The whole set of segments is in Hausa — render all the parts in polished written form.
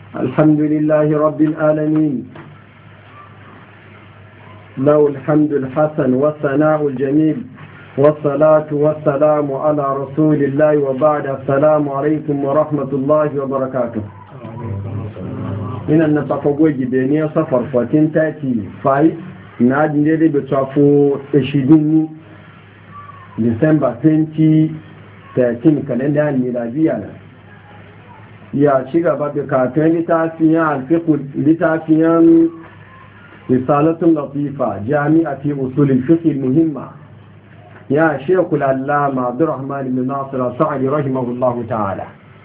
الحمد لله رب العالمين، له الحمد الحسن والثناء الجميل، والصلاة والسلام على رسول الله وبعد. السلام عليكم ورحمة الله وبركاته. إن نتفقوا جبينية صفر 1435 نادي ندي بتشافو اشيديني ديسمبر 2013 كالندا الميلادية. ya ci gaba da katon littafiyan risalatun latifa jami'a fi usulin fiqh muhimma ya shekul allama abdurrahman ibn nasir sa'adi rahimahullahu ta'ala.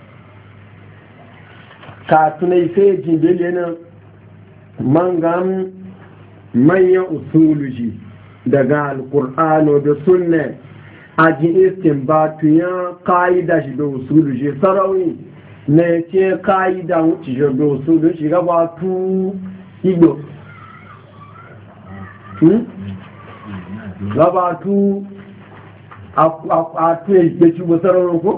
katunai sai jibelin mangan manyan usuluji daga alkur'ano da sunna a ji istinbatuyan ka'ida shi da usuluji sarauni na ce ka'ida wuce jirgin su don shiga ba tu igbo gaba tu a tuye da ci basararun ko?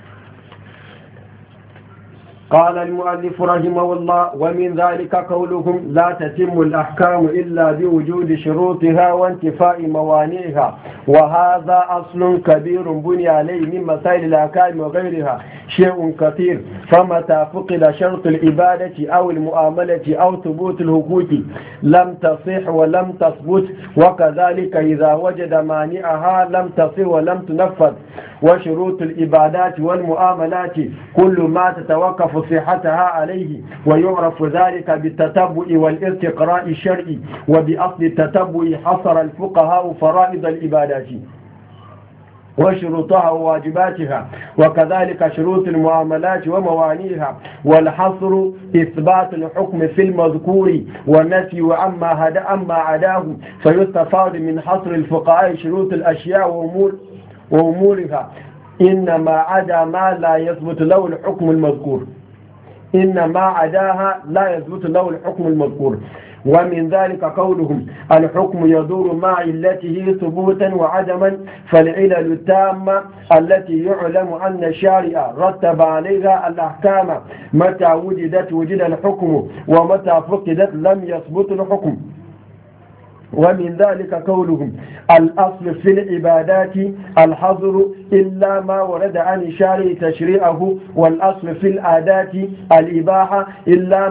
قال المؤلف رحمه الله: ومن ذلك قولهم لا تتم الأحكام إلا بوجود شروطها وانتفاء موانعها، وهذا أصل كبير بني عليه من مسائل الأحكام وغيرها شيء كثير، فمتى فقد شرط العبادة أو المؤاملة أو ثبوت الحقوق لم تصح ولم تثبت، وكذلك إذا وجد مانعها لم تصح ولم تنفذ. وشروط العبادات والمؤاملات كل ما تتوقف صحتها عليه، ويعرف ذلك بالتتبع والاستقراء الشرعي، وبأصل التتبع حصر الفقهاء فرائض العبادات وشروطها وواجباتها، وكذلك شروط المعاملات وموانيها، والحصر إثبات الحكم في المذكور والنفي عما عداه، فيستفاد من حصر الفقهاء شروط الأشياء وأمورها إنما عدا ما لا يثبت له الحكم المذكور، إنما عداها لا يثبت له الحكم المذكور. ومن ذلك قولهم: الحكم يدور مع علته ثبوتا وعدما، فالعلل التامة التي يعلم أن الشارع رتب عليها الأحكام متى وجدت وجد الحكم، ومتى فقدت لم يثبت الحكم. ومن ذلك قولهم: الأصل في العبادات الحظر إلا ما ورد عن الشارع تشريعه، والأصل في العادات الإباحة إلا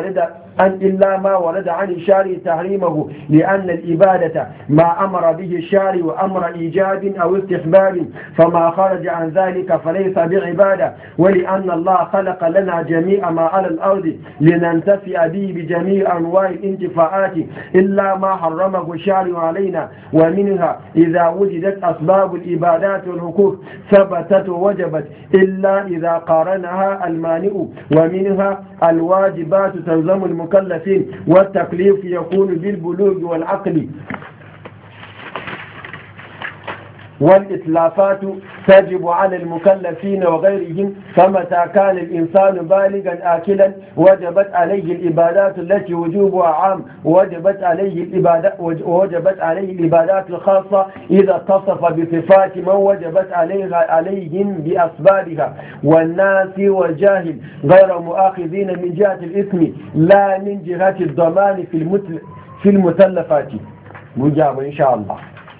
ما ورد عن الشارع تحريمه، لأن الإبادة ما أمر به الشارع أمر إيجاب أو استحباب، فما خرج عن ذلك فليس بعبادة، ولأن الله خلق لنا جميع ما على الأرض لننتفع به بجميع أنواع الانتفاعات إلا ما حرمه الشارع علينا، ومنها إذا وجدت أسباب الإبادات والحقوق ثبتت ووجبت إلا إذا قارنها المانع، ومنها الواجبات تلزم المكلفين، والتكليف يكون بالبلوغ والعقل، والإتلافات تجب على المكلفين وغيرهم، فمتى كان الإنسان بالغا آكلا وجبت عليه الإبادات التي وجوبها عام، ووجبت عليه الإبادات الخاصة إذا اتصف بصفات من وجبت عليهم بأسبابها. والناس والجاهل غير مؤاخذين من جهة الإثم لا من جهة الضمان في المثلفات. مجاب إن شاء الله.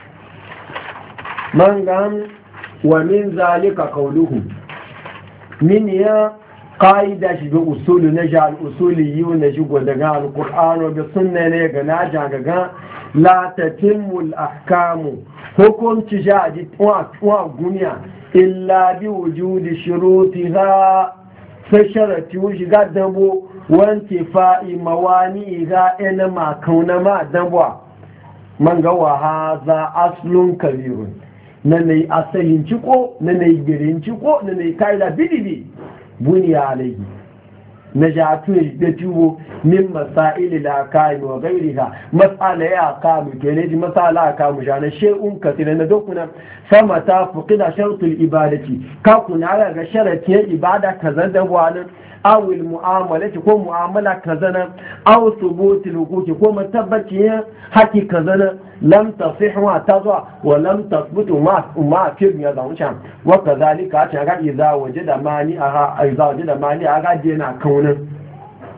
من قام ومن ذلك قولهم من يا قاعدة بأصول نجعل أصوليون نجيب ودقاء القرآن وبالسنة نجعل لا تتم الأحكام حكم تجاهد وغنيا إلا بوجود شروطها فشرط وجه دبو وانتفاء موانئها إنما كون ما دبو من قوى هذا أصل كبير na na yi asalin ciko na na yi girin ciko na na yi ka'ida bididi buniya alaihi na jatu da tubo min masaili la kai wa gairiha mas'ala ya kamu ke ne ji mas'ala kamu jana shay'un katina na dokuna sama ta fuqida shartul ibadati ka kuna ga sharatin ibada kaza da wani aw al mu'amalati ko mu'amala kaza na aw thubutul huquqi ko matabbacin haki kaza na lam tasih wa tazwa wa lam tathbutu ma fi ya zauncan wa kadhalika ta ga idza wajada mani aga dena kaunin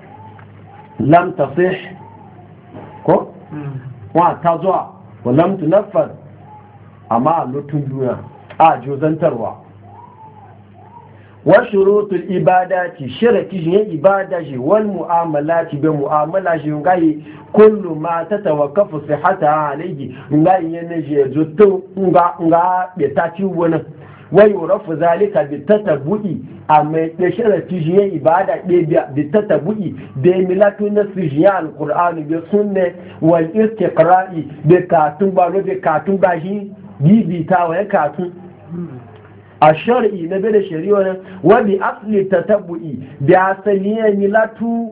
lam tasih ko wa ta zuwa wa lam tunaffar amma lutun duniya a jozantarwa wa shurutul ibadati sharati shi ibada shi wal mu'amalati bi mu'amala shi ngai kullu ma tatawakkafu sihhata alayhi ngai yana je zuttu nga be ta ci wona wa yurafu zalika bi tatabu'i amma da sharati shi ibada bi tatabu'i bi milatu nasri al-qur'ani bi sunne wal istiqra'i bi katun ba bi katun ba shi bibita wa katun a shari'i na bai da shari'a nan wani asali ta tabbu'i da asali ni latu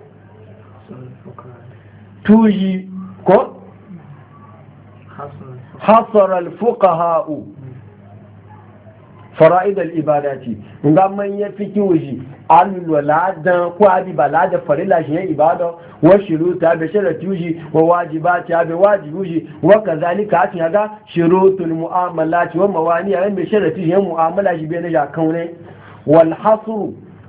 tuyi ko hasar al-fuqaha'u fara'id al-ibadati nga man ya fiki wuji al-waladan ko abi balada farila shi ibada wa shuruta bi sharati wuji wa wajibati bi wajibuji wa kazalika atin ga shurutul mu'amalati wa mawani bi sharati shi mu'amala shi bai na kaune wal hasr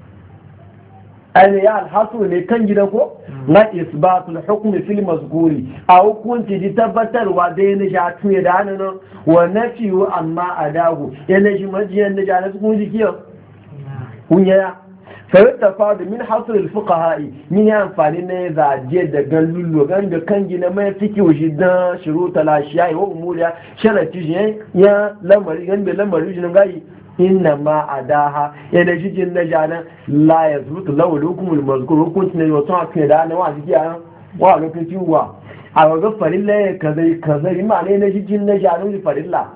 al-hasr ne kan gida ko na isbatul hukm fil mazkuri a hukunci ji tabbatarwa da yana ja tuye da hannun wa nafiyu amma adahu yana shi majiyan da jana su kun jikiyo kunya فيستفاد من حصر الفقهاء من amfani ne zaje da galullo ganga kan gina mai fiki wajidan shuruta lashiya wa umuliya sharati ya lamari ganda lamari jin gai inna ma adaha yana jijin na jana la yazbutu law hukumul mazkur hukunci ne wato akai da na wa jiya wa lokacin wa a ga farilla kazai ma ne na jijin na jana farilla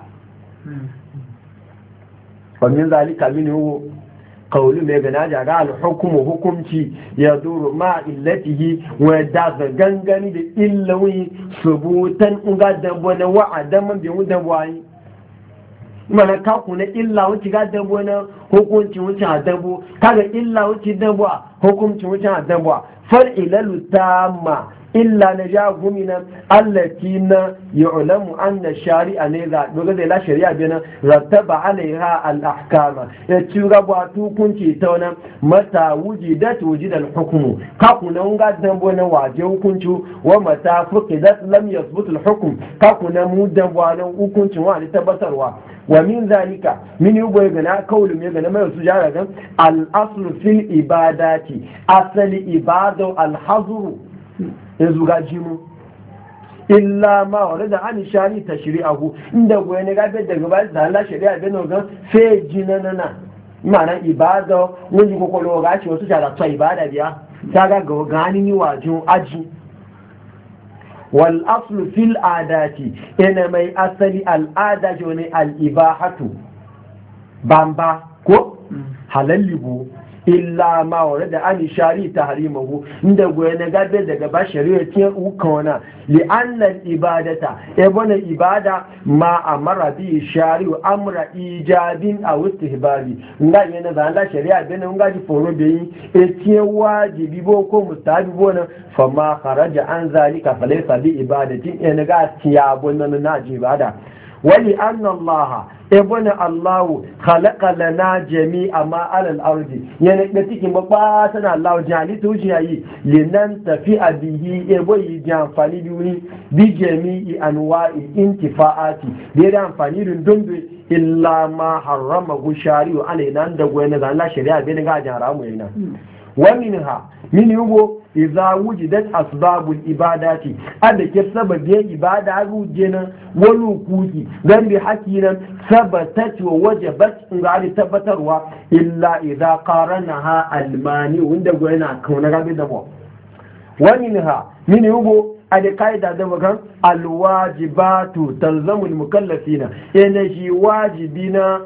wannan zalika minhu qawlu mai gana jaga al-hukmu hukumci ya duru ma illatihi wa da gangani da illawi subutan unga dambo na wa'adaman bi mudawai mana ka kuna illa wuci ga dambo na hukunci wuci a dambo kaga illa wuci dambo hukunci wuci a dambo fal ilalu tamma illa na ja gumina allati na yu'lamu anna shari'a ne za doga da la shari'a bina rattaba alaiha al-ahkama ya ci gaba hukunci ta wannan mata wujidat wujida al-hukmu ka kuna unga dambo na waje hukunci wa mata fuqidat lam yathbut al-hukm ka kuna mu dambo na hukuncin wa tabbatarwa wa min zalika min yubo gana kaulu me gana mai su jara gan al-aslu fil ibadati asali ibadu al-hazru yanzu ga jimu illa ma wani da an shari ta shari'ahu inda goyi ne gabe daga ba da Allah shari'a bai no gan fe jinanana ma'ana ibada wani kokolo ga shi wasu shara ta ibada biya ta ga gani ni wajin aji wal aslu fil adati ina mai asali al'ada ne al ibahatu bamba ko halallibu illa ma ware da an shari ta harimahu inda goye na gabe daga ba shari'a ce ukona li annal ibadata ebona ibada ma amara bi shari'u amra ijabin aw istihbabi nga yana da Allah shari'a da nan ga ji foro be yi ce wajibi bo ko mustahabi bo na fa ma kharaja an zalika fa laysa bi ibadatin ina ga tiya bonan na ji ibada wali anna Allah ibn Allah khalaqa lana jami'a ma 'ala al-ardi yana da cikin babba tana Allah jali to jiyayi linan tafi bihi ebo yi amfani biyu bi jami'i anwa'i intifa'ati da amfani da dundu illa ma harrama shari'u alaina da goyen da Allah shari'a bai ga haramu yana wa minha min yugo idza wujidat asbabul ibadati adda ke sababin ibada rujena wani kuki dan bi hakinan sabatat wa wajabat ngari tabbatarwa illa idza qaranaha almani wanda goyena kauna gabe da mu wani minha min yugo ade kaida da bakan alwajibatu talzamul mukallafina yana shi wajibina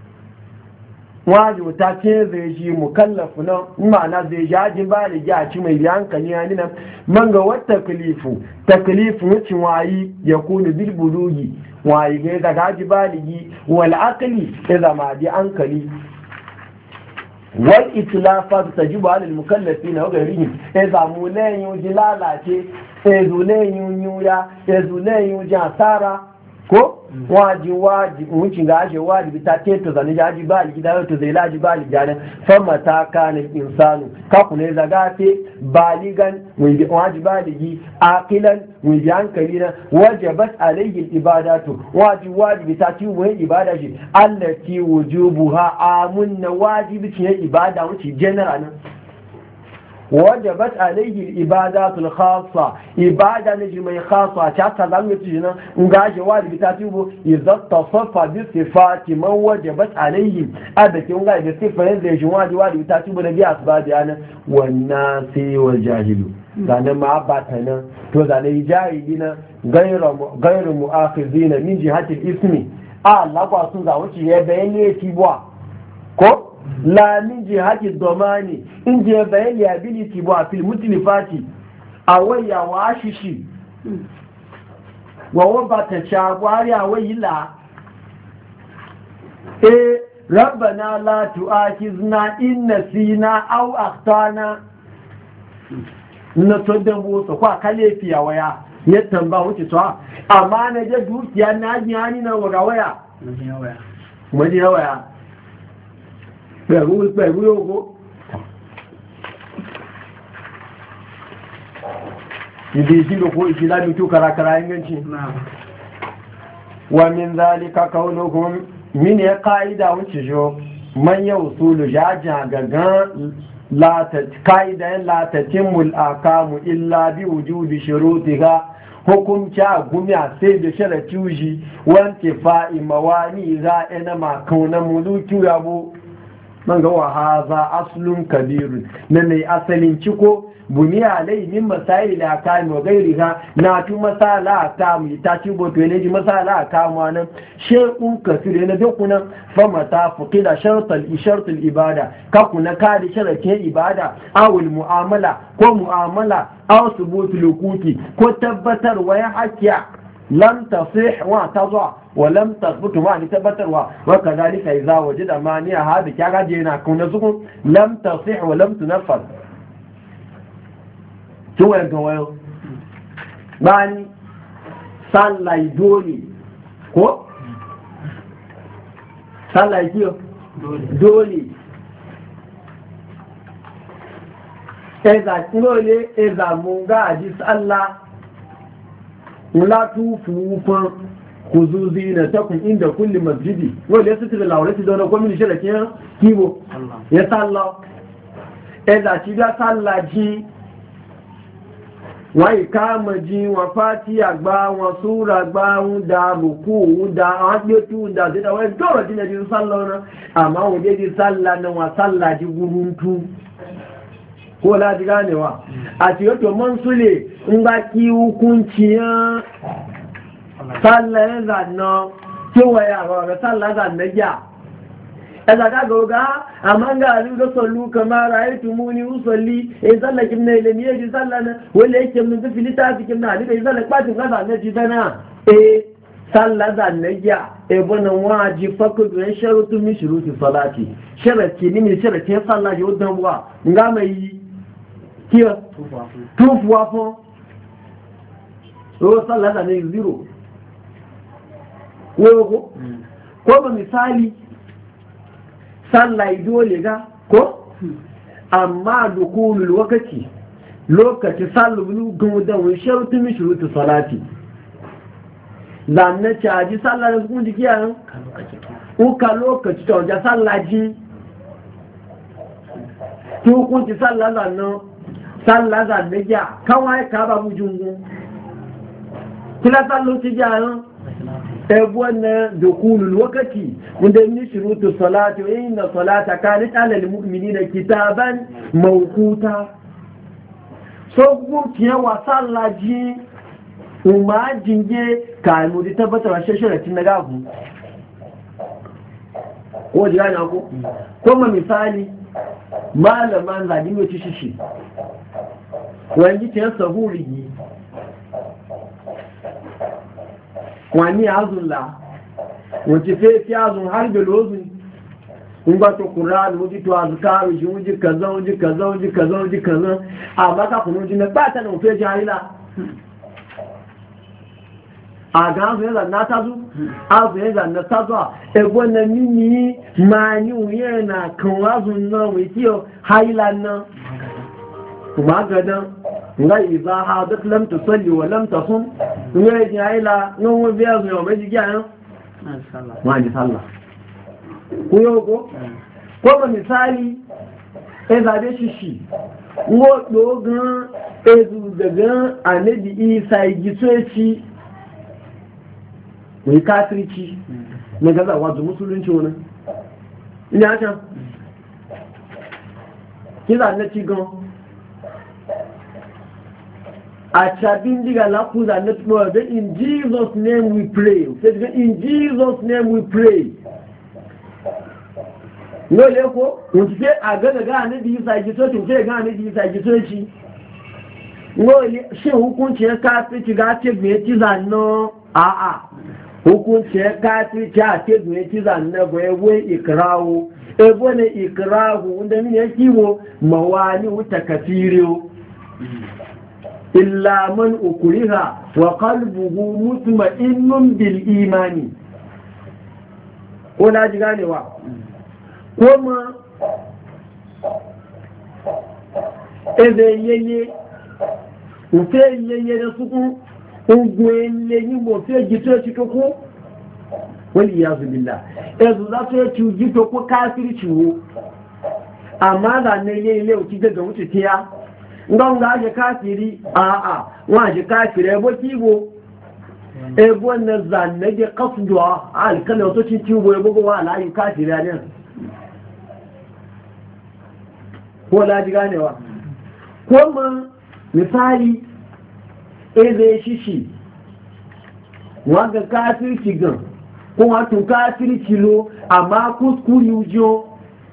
wajibu ta ce zai ji mukallafu na ma'ana zai ji ajin ba da ji a ci mai hankali ya nina man ga wata taklifu wucin wayi ya kunu bil bulugi wayi ga daga aji baligi wal aqli ya zama di hankali wal itlafat tajibu ala al mukallafina wa ghayrihim ya zamu layin ji lalace ya zule yin ya zule yin ji asara ko waji wucin ga ashe wajibi ta tento zane jaji ba li gidan to zai laji ba li jana famma ta kana insanu ka kune zaga te baligan waji baligi aqilan waji hankali na wajabat alayhi ibadatu wajibi ta ci wani ibada shi allati wujubuha amunna wajibi ce ibada wuce general wajabat alayhi ibadatul khassa ibada ne mai khassa ta ta zamu ci nan in ga shi wajibi ta tubo idza tasaffa bi sifati man wajabat alayhi adake in ga da sifan da shi wajibi ta tubo da bi asbabi ana wannan sai wal jahilu zanen ma bata nan to zanen jahili na gairu mu'akhizina min jihatil ismi Allah kwa sun za wuce ya bayyane tibwa ko la min jihati domani in je bayan liability bo a fil mutlifati awaya wa shishi wa waba ta chagwari awayi la rabbana la tu'akhizna in nasina aw akhtana na sodan bo so kwa kalefi waya ya tamba wuce to amma na je dukiya na ji hani na waya mu je waya pẹ̀lú yóò ibi ìṣílò kó ìṣílámi tó karakara inganci wa min zalika kaunuhum min ya ka'ida wuce jo manya usulu jajin gagan ka'idayen latatimul akamu illa bi wujudi shurutiha hukunci a gumiya sai da sharati wuji wanke fa'i mawani za a ina makaunan muluki yabo man ga wa haza aslun kabirun na mai asalin ciko buniya alai min masail la ka mu gairiha na tu masala ta mu ta ci bo to ne ji masala ka mu nan shay'un kasir ne da kuna fa mata fuqida shart al ibada ka kuna ka da sharatin ibada awul mu'amala ko mu'amala aw subut lukuti ko tabbatar wa ya hakiya lam tasih wa tadha ولم تثبت معنى تبتروا وكذلك إذا وجد مانع هذا كذا جينا كنا زكون لم تصح ولم تنفذ شو يقول ماني صلى يدولي كو صلى يدولي دولي إذا تقولي إذا مونغا جس الله ولا توفوا kuzuzi na takun inda kulli masjidi wanda ya sutura laurati da wani kwamin shirakin kibo ya sallah ẹ̀dà tí bá sálà jí wọ́n ìkáàmọ̀ jí wọ́n fàtí àgbà wọn súra gbá ń da rùkú ń da àwọn agbétú ń da àdédà wọ́n dọ́rọ̀ jí lẹ́dí sálà ọ̀nà àmá wọ́n dé di sálà náà wọ́n sálà jí gúrúntú ko láti ganewa àti yóò tó mọ́ ń súlè ń bá kí hukunciyàn sallah ya zanna kewaye a ga sallah zanna ya ẹ̀sà kágọ̀ọ́gá àmáńgá àríwá sọ̀lú kamara ayétu mú ní úsọ̀lí ìsàlẹ̀ kí ní ilẹ̀ ní èjì sálà náà wọ́n lè ṣe mú fífi lítà sí kí náà nígbà ìsàlẹ̀ pàtí fún àbàmẹ́ ti fẹ́ náà sálà zanẹ́yà ẹ̀bọ́n náà wọ́n á jí fọ́kọ̀dù ṣẹ́rù tó mí ṣùrù ti sọ́lá ti ṣẹ̀rẹ̀ tí ní mi ṣẹ̀rẹ̀ tí sálà yóò dán wà ńgá mẹ́ yí kí ọ tó fún wa fún owó sálà zanẹ́ zero wọ́n kó misali sallah dole ga ko amma dukulul wakati lokaci sallu gudan wani sharutu min shurutu salati zanne caji sallah da kun jiki yan uka lokaci to ja sallaji to kun ci sallah zanno sallah zanne ja kawai ka ba bujungu kila sallu ci ja wannan dukulul wakati wanda ni shurutu salati wa inna salata kanat ala almu'minina kitaban mawquta so gutiya wa sallaji umma jinge kanu di tabbatar shasharatin na gagu ko jira na ko kuma misali malaman zadin yo tishishi wani tiyan sahuri wani azunla wace fefi azun har da lozun in ba to ƙura'an wuji to azkaru shi wuji kaza wuji kaza wuji kaza wuji kaza a baka kunu ji na ba ta da mafi jahila a ga azu yanzu na tazu azu yanzu na tazu ego na mini mani uye na kan azu na witiyo hailan na kuma gadan nga iza hadat lam tusalli wa lam tasum nga ji haila no wo biya zo me ji gyan ma ji sallah ko yoko ko misali e zabe shishi ngo dogan ezu daga anabi isa igitoci mai kafirci na gaza wato musulunci wani ina can kila na cigon a cabin diga lafuza na tuwa da in Jesus name we pray in Jesus name we pray no le ko mun ce a ga anabi isa igitoci ce ga anabi isa igitoci ngoli shi hukunci ya kafi ga ce me ci zanno a hukunci ya kafi ga ce me ci zanno goye ikrahu ebo ne ikrahu unda min ya kiwo mawani uta kafiriyo illa man ukriha wa qalbuhu mutma'innun bil imani ko na ji ganewa kuma ebe yeye òfé yẹyẹ rẹ̀ súnkún ogun ẹlẹ́ nígbò fẹ́ jító ẹ̀kí tó kó wọ́n lè yá zùbìlá ẹ̀zù látọ́ ẹ̀kí ojú tó kó káàkiri ṣìwó àmàdà ní ilé òkí gẹ́gẹ̀ wọ́n ti tí á ngọ́ngá ajẹ́ káàkiri àà wọ́n ajẹ́ káàkiri ẹbọ́ tí ìwò ẹbọ́ na zànẹ́gẹ́ kọ́fùdọ̀ àlìkálẹ̀ tó ti tí ìwò ẹgbogbo wà láyé káàkiri àná ko laji ganewa ko ma misali eze shishi wanga kafirci gan ko wato kafirci lo amma kuskuri ujo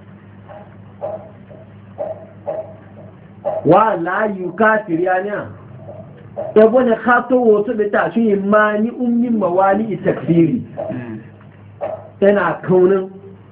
wa layu kafiri anya ebo ne khato woto be ta shi imani ummin mawali takfiri yana kaunin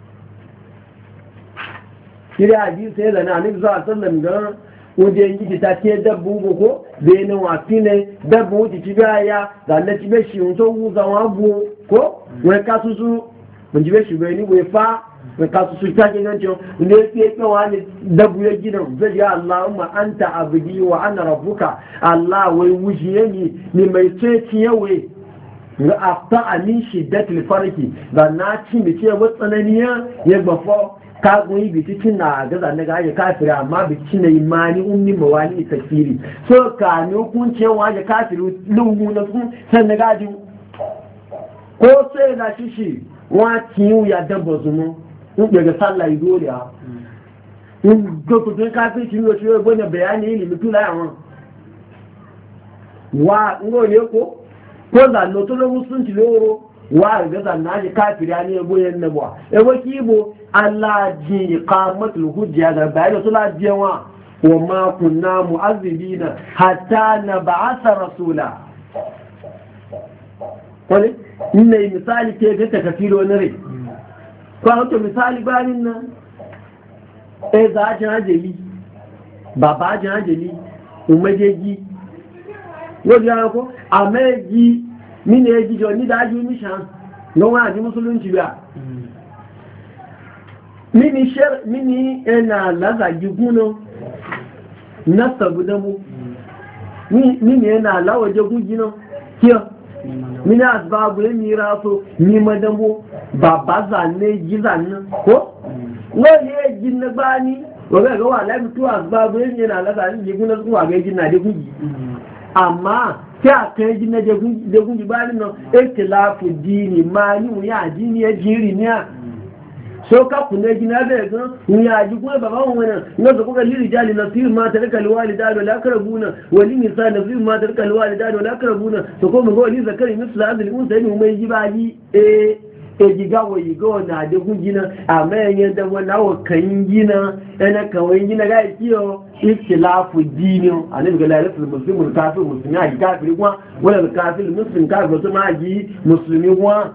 kira hadisi sai da na annabi sallallahu alaihi wasallam ga wajen yi ta ce dabbu ko zai nan wafi ne dabbu wuce ci baya da na ci beshi yin so wuza wabu ko wai kasu su mun ji beshi bai ni wai fa wai kasu su ta ke nan cewa ne ya ke wani dabbu ya gina zai ya Allahumma anta abdi wa ana rabbuka Allah wai wujiye ni mai ce ciyewe ga afta amin shiddatul farki da na ci mi ce watsananiya ya gbafo ka goyi bi cikin na gaza na gaje kafiri amma bi cikin na imani ummi mawali takfiri so ka ne hukunce waje kafiri lungu na sun san na gaji ko sai na shishi wa tiyu ya dabba zumu in daga sallah dole ha in go to kafiri ci yo shi bane bayani ilimi tula yawan wa ngo ne ko da no to lo musunci loro wa ga zanna ji kafiri ne goyen na ba e wakibo Allah ji iqamatul hujja da bayan su lajiyawa wa ma kunna mu'azzibina hatta nab'atha rasula wani inna misali ke ga ta kafiro ne re ko to misali bayin nan za ji hajeli baba ji hajeli umajeji wajen ko ameji mini eji jo ni da ji mishan no wa ji musulunci ba mini ena lazagi guno na sabuda mu mini ena lawaje gugino kiyo mini asbabu ya miraso ni madamu baba zanne gizanne ko wani ya jinna bani waga ga wala mutu asbabu ya yana lazagi gugino zuwa ga jinna da gugi amma kya kai jinna da gugi bani no ikhtilafu dini mani ya dini ya jiri ne so ka kunne gina da ga mun ya ji kuma baban wannan na zo kuka liri jali nasir ma ta rika alwalida da la karabuna wali nisa nasir ma ta rika alwalida da la karabuna to ko mun go li zakari mislu hadhihi unsa ni mai jibaji giga wa yigo na da gungina amma yan da wannan wa kan gina ana kawai gina ga kiyo ikhtilafu dini annabi ga lalatul muslimu kafir muslimi ya kafir kuma wala kafir muslim kafir to ma ji muslimi kuma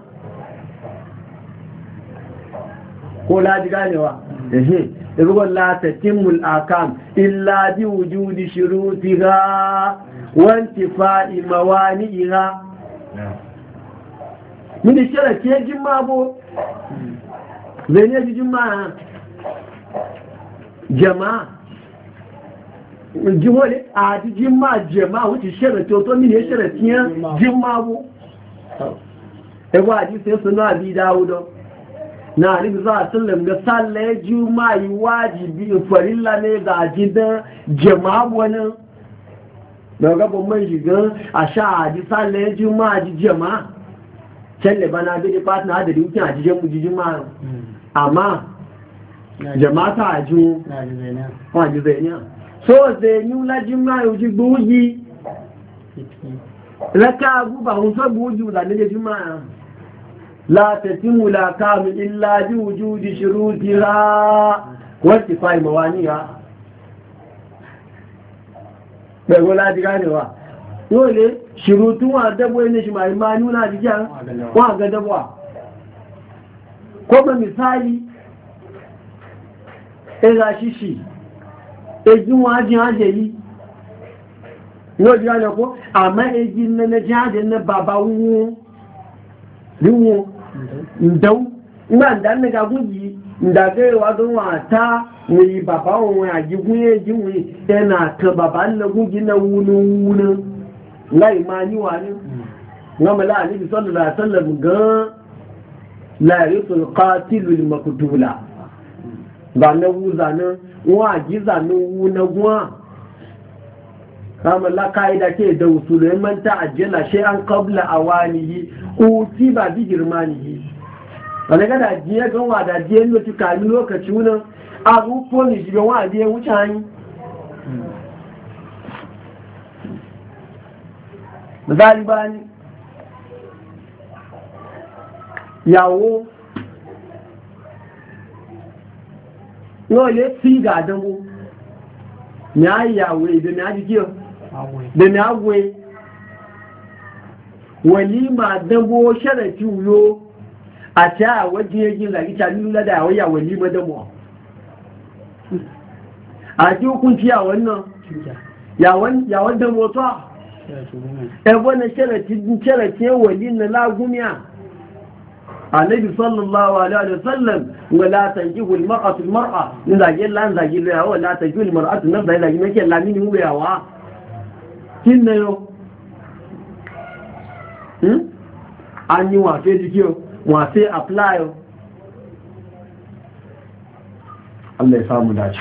ko laji ganewa ibgon la tatimul akam illa bi wujudi shurutiha wa intifa'i mawani'iha mini sharati ya jimma bo zai ne ji jimma jama'a jihole a ji jimma jama'a wuce sharati to mini sharati ya jimma bo ewa hadisi sai suna abi dawudo na alibi za a sallam ga sallah juma'a yi wajibi farilla ne ga gidan jama'a wani daga babban shigan a sha haji sallah juma'a ji jama'a can da bana bai da fatina da rikin a jijen mujijin ma amma jama'a ta aju waji zainiya so zainiyu la jima'a yau ji gbugi raka abubuwa hun so gbugi zane da jima'a لا تتم لا كامل إلا بوجود شروطها وارتفاع موانيها بقول هذه قالوا dole shirutun wa dabo ne shi mai manu na jiya wa ga dabwa ko ba misali ega shishi ejin wa jin ajeli no jiya ne ko amma ejin na jade na baba wu riwo ndau ina da ne ga guji ndaga wa don wata ni baba won ajigun ejin wi ena kan baba na guji na wunu lai mani wani ngama la ali sallallahu alaihi wasallam ga la yusul qatil al maqtula ba na wuzana wa gizana wuna gwa kama la kaida ke da usulai man ta'ajjala shay'an qabla awanihi utiba bi girmanihi wala ga da jiya ga wa da jiya ne tuka ni lokaci wunan abu ko ni jiya wa da wuce hani misali bani yawo no le fi ga dango ni ayawo ibe ni ajiyo da ni agwe walima dango sharati uyo a ta waje yin zagi ta nuna da waya walima dango a ji hukunci a wannan yawon dango to ebe na sharati wali na lagumiya annabi sallallahu alaihi wasallam wala tanjihu almar'atu almar'a in zage lan zage la wala tanjihu almar'atu nafsa zage nake lamini mu yawa kinne yo an yi wa fe dikiyo wa fe apply Allah ya samu dace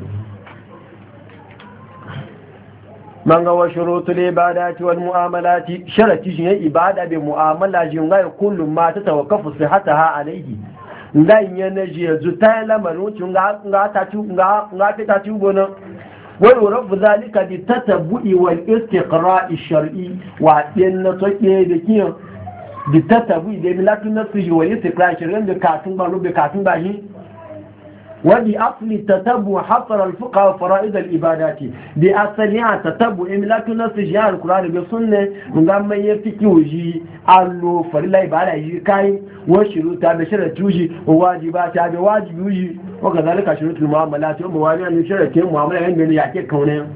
man ga wa shurutul ibadati wal mu'amalati sharati shi ibada bi mu'amala shi ngai kullum ma ta tawakkafu sihataha alayhi ngai yana je zuta lamarin cin ga ta tu ga ta tu bona wa rabb zalika bi tatabbu'i wal istiqra'i shar'i wa dinna to ke da kiyo bi tatabbu'i da milatu nafsi wal istiqra'i shar'i da katun ba rubbe katun ba shi وبأصل التتبع حصر الفقه فرائض الإبادات بأصلها تتبع إملاك نص جهة القرآن بالسنة ونقام يفتكي وجي قالوا فرلا إبادة يجي كاين وشروطها بشرة يجي وواجباتها بواجب يجي وكذلك شروط المعاملات وموانع من شرة المعاملة عندنا يعطي كونها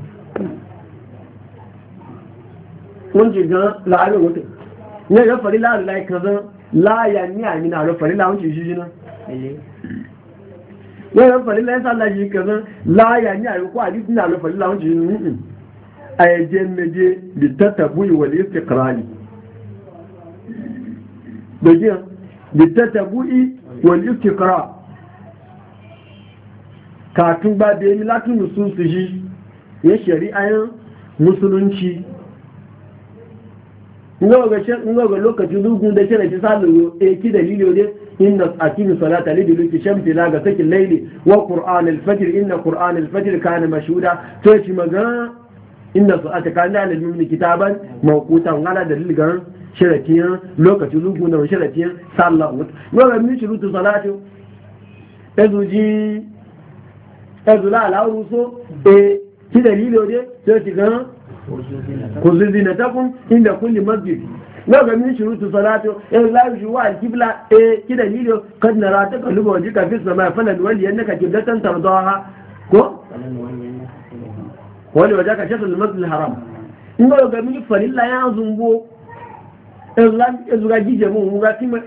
ونجي قال لا أعلم قلت لا فرلا لا كذا لا يعني من أعلم فرلا ونجي جيجينا wọ́n fẹ̀lẹ́ lẹ́sà láyé kẹsàn láyà ní àríkọ́ àdíkù ní àlọ́fẹ̀lẹ́ láwọn jẹ́ nínú ayẹjẹ́ méje lè tẹ́tẹ̀bú ìwọ̀lẹ́ ìsìnkìrálì gbẹ̀jẹ́ lè tẹ́tẹ̀bú ìwọ̀lẹ́ ìsìnkìrá kàtún bá bẹ ní láti nùsùn sí yí yẹ ṣẹ̀rí ayán musulunci ngọ́gọ̀ lokacin lugun da shirin ci sálòrò eki dalili ne inna akimu salata liduluki shamsi la ga sakin laili wa qur'an al-fajr inna qur'an al-fajr kana mashhuda to ci maga inna salata kana lil mu'mini kitaban mawqutan ngala dalil gan shiratiyan lokacin lugun da shiratiyan sallahu ngọ́gọ̀ mi shurutu salatu ezuji ezula ala ruso ki dalili ne to ci gan kuzu zinatakum inda kulli masjid naga min shurutu salatu la yuwa al-qibla kida lilo kad nara ta kalluba wajika fi sama falan wali annaka qiblatan tardaha ko wali wajaka shatu al-masjid al-haram inga ga min farilla ya zumbo ezuga gije mun ga tima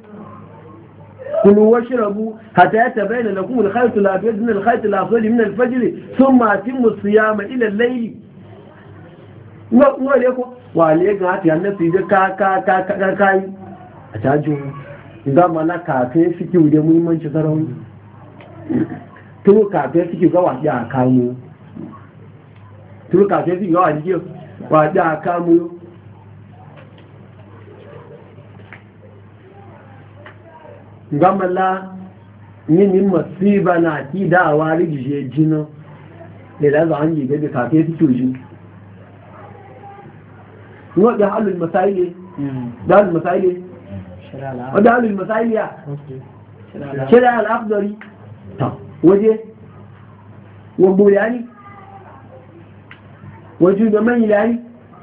كلوا واشربوا حتى يتبين لكم الخيط الابيض من الخيط الاسود من الفجر ثم اتموا الصيام الى الليل ngole ko wale ga ta annabi da ka kai a taju ga malaka kai fiki da muhimmanci sarawi to ka kai fiki ga wa ya kamu to ka kai fiki ga wa ya kamu gamala yin masiba na ki da a wari jije jino da za an yi gabe kafe fito ji no da halul masaili da halul masaili da halul masaili ya shari'a al-afdari ta waje wagbo yani waje da man yani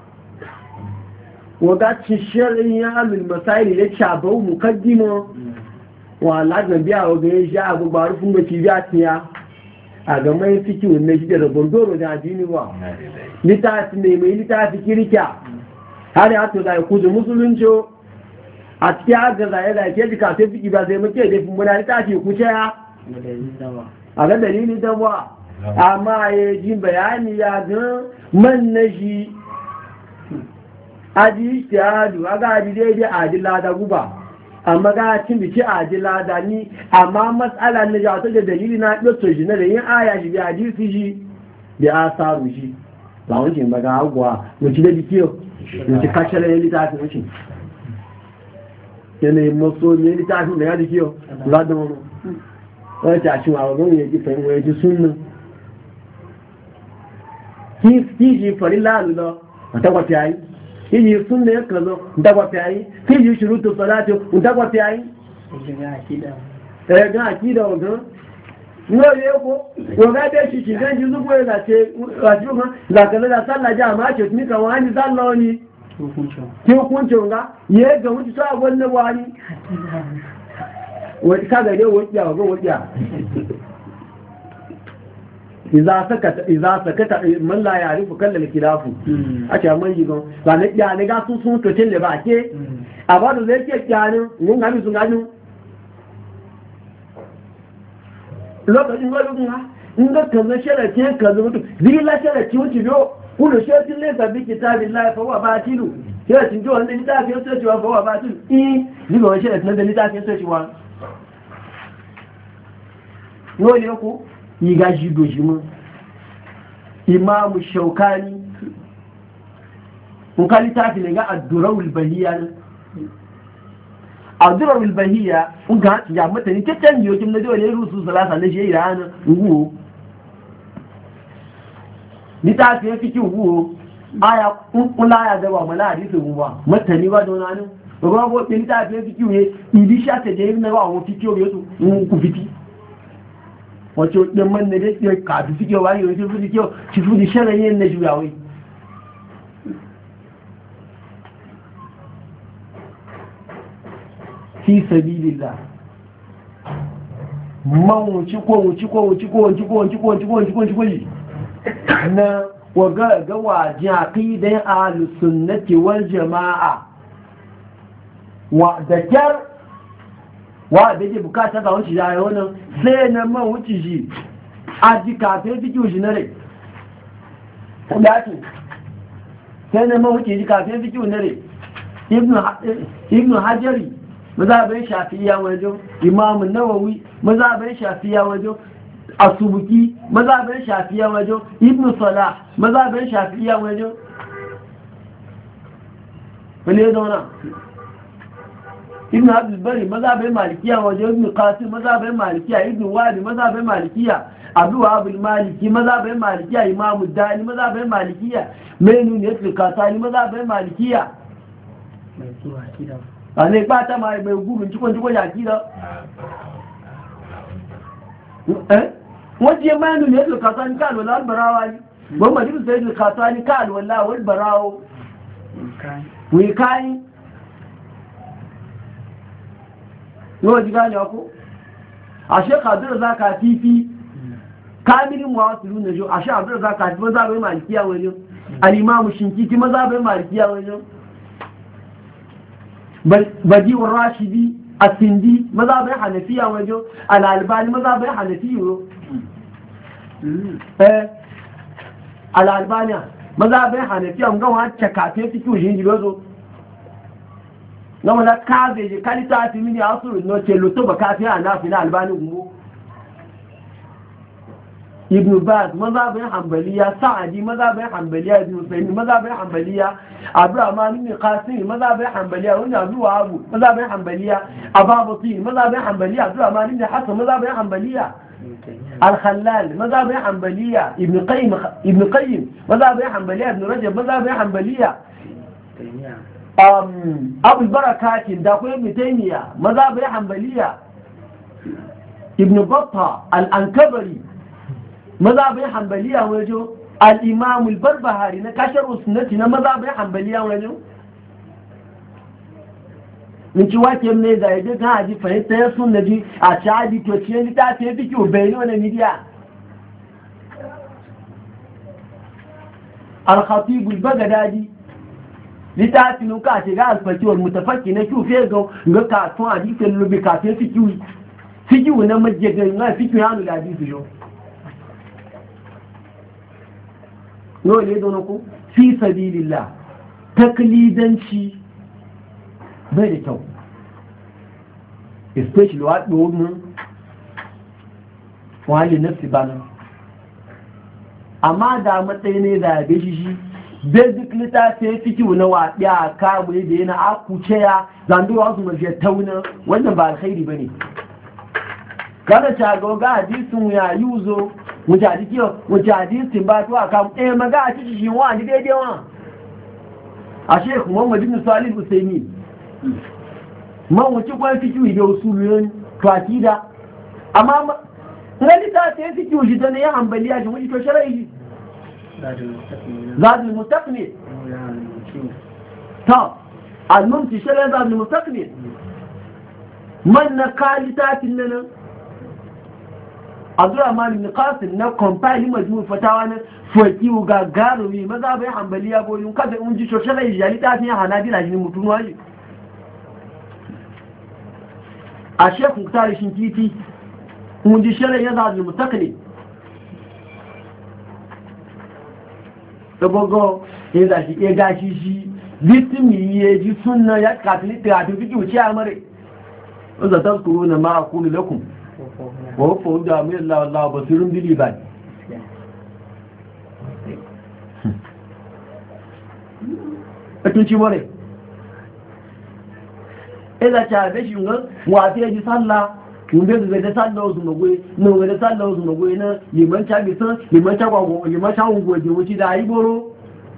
wagacin shari'a halul masaili ya chabau mukaddimo wa lagna biya wa ga ya a gubaru fun ga biya tiya a ga mai fiki wannan shi da bondoro da addini ba litafi ne mai litafi kirkiya har ya to da ku da musulunci a tiya ga zai da ke dika sai fiki ba sai muke da fun muna litafi ku ce ya a ga dalili da ba amma ya ji bayani ya ga man naji adi tiyadu aga adi dai adila da guba amma ga cin biki adila da ni amma matsala ne ja ta da dalili na doto shi na da yin aya shi bi hadisi shi bi asaru shi ba wani ba ga agwa wuci da dikiyo wuci kachala ne litafi wuci yana maso ne litafi da ya dikiyo ga da mu wani ta shi wa gon yaji fa wani ji sunna ki ji farilla lo ta kwa tayi kiji sunna ya kazo ndagwa tayi kiji shurutu salati ndagwa tayi ga akida ogan no yego oga de shi gan ji zugo ya ce wajuma la kala da sallah jama'a ce ni kan wani sallah ni ki hukunci nga ye ga wuce sa wannan wani wani kaga ne wuciya ga wuciya iza sakata man la ya'rifu kallal khilafu acha man yigo ba ne ya ne ga sun to telle ba ke abadu zai ke kyanin mun ga sun ganu lokacin ga lugun in ga kaza sharati kaza mutu zuri la sharati wuce biyo kullu shay'in laysa bi kitabillahi fa huwa batilu sharati jo wanda litafi ya ce wa fa huwa batilu diga wani sharati da litafi ya ce wa no ne ko yi gashi dojimin imamu shaukani in kali tafi ne ga addurawul bahiya ne addurawul bahiya in ga ya mutane ta canji yokin na dole rusu salasa na shi ya hana nguwo ni ta fi fi ki nguwo aya kula ya da ba mala hadisi nguwa mutane ba don nan ba ko ni ta fi ki ne idisha ta je na ba wo fi ki yo ku fiti wato ɗin man da ya kafi suke wani yau fi kyau ci fi shanayin na juyawai fi sabilillah man wuci na waga ga wajen aqidan ahlus sunnati wal jama'a wa da kyar wa da ke bukata ga wuce yayi wannan sai na man wuce shi a jika sai fiki wuce na rai kuma sai na man wuce jika sai fiki wuce na rai ibn hajari mazhabin shafi'iyya wajen imam nawawi mazhabin shafi'iyya wajen asubuki mazhabin shafi'iyya wajen ibn salah mazhabin shafi'iyya wajen wani ya zauna ibn abdul bari mazhabin malikiya wajen ibn qasim mazhabin malikiya ibn wadi mazhabin malikiya abu abul maliki mazhabin malikiya imam dani mazhabin malikiya menu ne tsakatani mazhabin malikiya a ne ba ta mai gudun cikon yaki da wajen manu ne tsakatani ka alwala albarawa ne ban majalisar sai tsakatani ka alwala albarawo wikayi yau ji gane ku a shekadur za ka fifi kamilin wasu nuna jo a shekadur za ka fifi maza bai malikiya wajen alimamu shinkiki maza bai malikiya wajen badi'ur rashidi asindi mazhabin hanafiya wajo al-albani mazhabin hanafiyo al-albani mazhabin hanafiya ga wacce kafe fiki shi jirozo na kaze je kalita ti mini asuru no ce luto ba kafe anafi na albani gumbo ibn baz mazhabin hanbaliya sa'adi mazhabin hanbaliya ibn usayn mazhabin hanbaliya abdurrahman ibn qasim mazhabin hanbaliya wanda zuwa abu mazhabin hanbaliya ababutin mazhabin hanbaliya abdurrahman ibn hasan mazhabin hanbaliya al-khallal mazhabin hanbaliya ibn qayyim mazhabin hanbaliya ibn rajab mazhabin hanbaliya abu barakatin da kuma ibn taymiya mazhabin hanbaliya ibn battah al-ankabari mazhabin hanbaliya wajo al-imam al-barbahari na kashar sunnati na mazhabin hanbaliya wajo min ci wace ne da yadda kan haji fahimta ya sunnaji a shadi to ciyen ta ce biki ubayni wannan midiya al-khatib al-baghdadi litafin ka ce ga al-faqih wal-mutafakki na kufe ga ka tun hadisi lubi ka ce fiki na majjagan na fiki hanu da hadisi yo yau ne don ku fi sabilillah taklidanci bai da kyau especially wa domin wani nafsi bana amma da matsayi ne da ya shi basic littafi fiki na waɗi a kawo da yana akuce ya zanduwa su mafiya tauna wannan ba alkhairi ba ne kada cagoga hadisun ya yuzo wuce hadisun ba tuwa kam maga a cikin shi wa daidai wa a shekhu muhammad ibn salih usaini man wuce kwan fiki da usuluyon twakida amma wani ta ta fiki wuce ta ne ya hambaliya shi wuce to shara'i zadul mustaqni ta al-mumti shara'i zadul mustaqni man na kalitatin nan Abdurrahman ibn Qasim na compile majmu fatawa na foki ga garumi maza bai hanbaliya boyun kada un ji shoshara ijali ta tin hanabila shi mutun waje a shekhu tarishin titi un ji shara ya zaɗi mutakali sabogo ya zashi ya gashi shi bitimi ya ji sunna ya katilita ya tafi wuce a mare wanda ta skuru na ma'akulu lakum ووفوا دعم الله والله بصير بالعباد أتوشي مري إذا تعرف شو واتي أجي صلى wanda zai da sallah su magwai na wanda sallah su magwai na liman ta bisa liman ta gwagwa liman ta gwaje wuce da ayi goro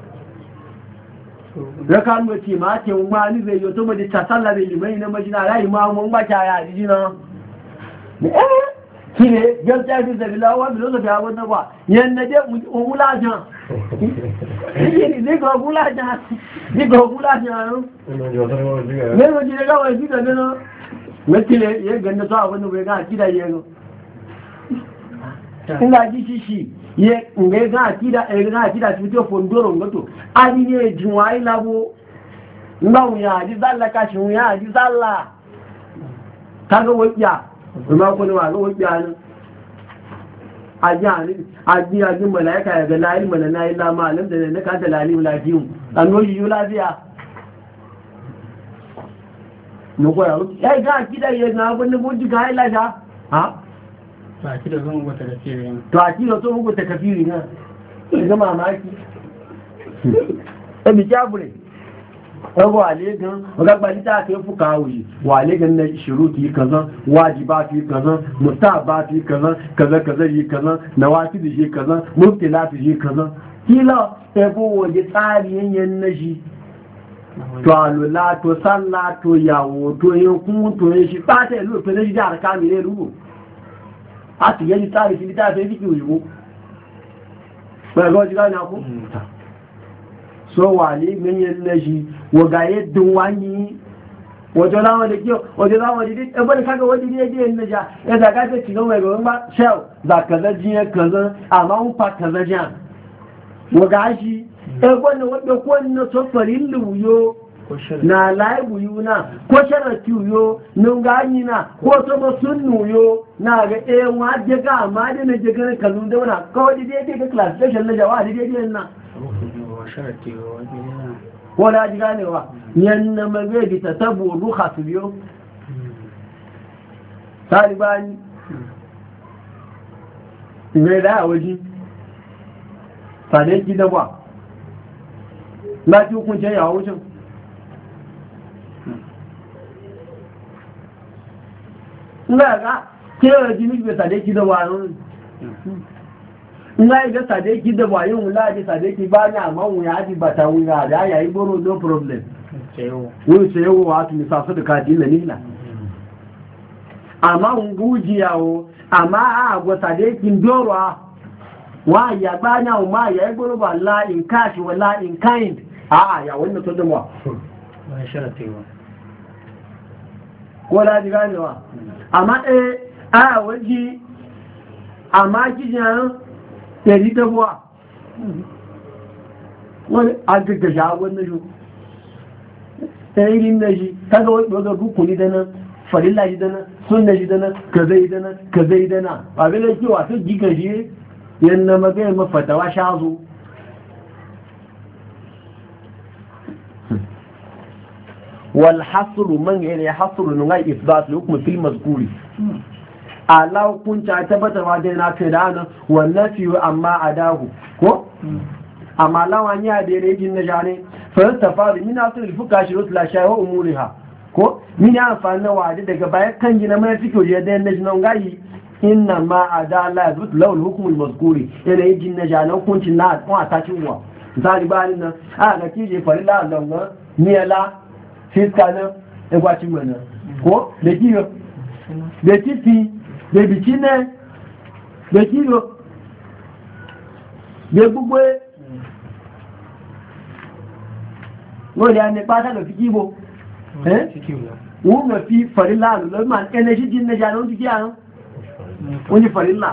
raka mu ce ma ce mun ba ni zai yo to mu da sallah da liman na majina rai ma mun ba ta ya jina kine gaskiya fi zabila wa bi lokaci abun da ba yanna dai umulajan ni ga umulajan ne mo ji ga wa ji da no mekile ye ganna to abun da bai ga kida ye no ina ji shi ye ngai ga kida fito fondoro ngoto ani ne jinwai labo ngawu ya ji zalla kashi ya ji zalla kaga wakiya kuma kuma ma ga wajen aji malaika ya ga layi mana na yi lama alam da na kanta lalim lafiyun an noji yi lafiya na koya wuce ya yi ga akida ya na abin da buji ga haila sha ha? to akida zan hukuta kafiri ne to akida sun hukuta kafiri ne ga mamaki ɗabi kyabure ọgbọ̀ àlégán ọgbàgbàlítà àti ẹfùkà òyì wà àlégán na ṣìrútì kazan wájibáti kazan mutabati kazan kaza yi kazan nawafidi yi kazan mubtilati yi kazan kila ẹbú waje tsari yanyan na shi to alula to salla to yawo to yankun to yin shi ɓata ilu to na shi jihar kamile rubu a ti yanyi tsari shi ta fi fiki wuyiwu ɓaya ga wajen gani aku? so wale ganyen na shi waga yadda wani wajen lawa da kyau wajen lawa da duk ɗabbar kaga wajen ne jiyan na ja ya zaga ta cikin mai gaban ba shau za ka zaji ya kaza amma mun fa ka zaji waga shi ɗabbar na wadda kowane sofarin luyo na laibu yuna ko sharati yo nun gani na ko to ba sunnu yo na ga wa je ga amma da ne je ga kalun da wana ko dai ga classification na jawabi dai na sharati yo ko da ji ganewa yanna magadi ta tabu ruha su biyo talibani ne da waje fane ki da ba na ji hukuncin ya wucin ina ga kewa jini bai sade ki da wayo ina ga sade ki da wayo wula ji sade ki ba ni amma wuya ji ba ta wuya da yayi boro no problem wani sai yawo wa tuni sa su da kaji na nila amma unguji yawo amma a go sade ki ndorwa wa ya ba na ma ya gboro ba la in cash wala in kind a ya wannan to da wa ba sharati wa ko da ji ganewa amma a waje amma kijin ɗari ta buwa wani agagga shagon na shi ɗayirin na shi ta ga wadda rukuni da nan farilla shi da nan sunna shi da nan ka zai da nan ka zai da nan abin da ke wasu jika shi yana magayin mafatawa sha zo والحصر من يعني حصر نغاي إثبات لحكم في المذكور على كنت اعتبت وعدنا كدانا والنفي أما عداه كو أما لو أن يهدي ريج النجاني فاستفاد من أصل الفقه شروط لا شيء وأمورها كو من ينفعنا وعد دقبايا كان جنا ما يفكر يدين نجنون إنما عدا لا يثبت له الحكم المذكور يعني ريج النجاني وكنت ناد وعتاشوا ذلك بالنا نتيجة فلله لله ميلا fiska nan egwacin mana ko da kiyo da titi da biki ne da kiyo da gbogbo wọ́n lè ní pátá lọ fi kíbo wọ́n lọ fi farilla lọ ma ẹnẹ́ sí jí nẹjà ló ń jíkí àrùn wọ́n ni farilla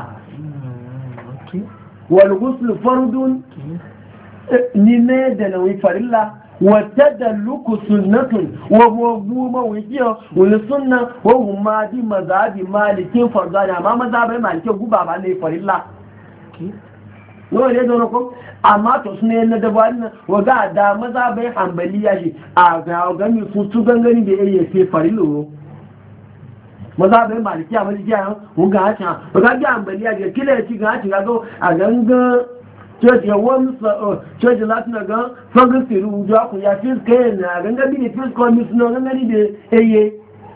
wọ́n lùgúsùlù fọ́rúdún ní mẹ́ẹ̀dẹ̀nà wọ́n farilla وتدلك سنة وموضوع وجيه والسنة وهما دي مذهب مالكين فرضان ما مذهب مالكين غبا بالله فريلا no ne don ko amma to sune na da wannan waga da mazhabai hanbaliya shi a ga mi futu gangani da yayi sai farilo mazhabai malikiya malikiya mun ga ta waga ga hanbaliya ga kila ci ga ci ga go a gangan church ya wani church lati na gan fagin siru ujo akun ya fils kayan na ganga bi ne fils komis na ganga ni da eye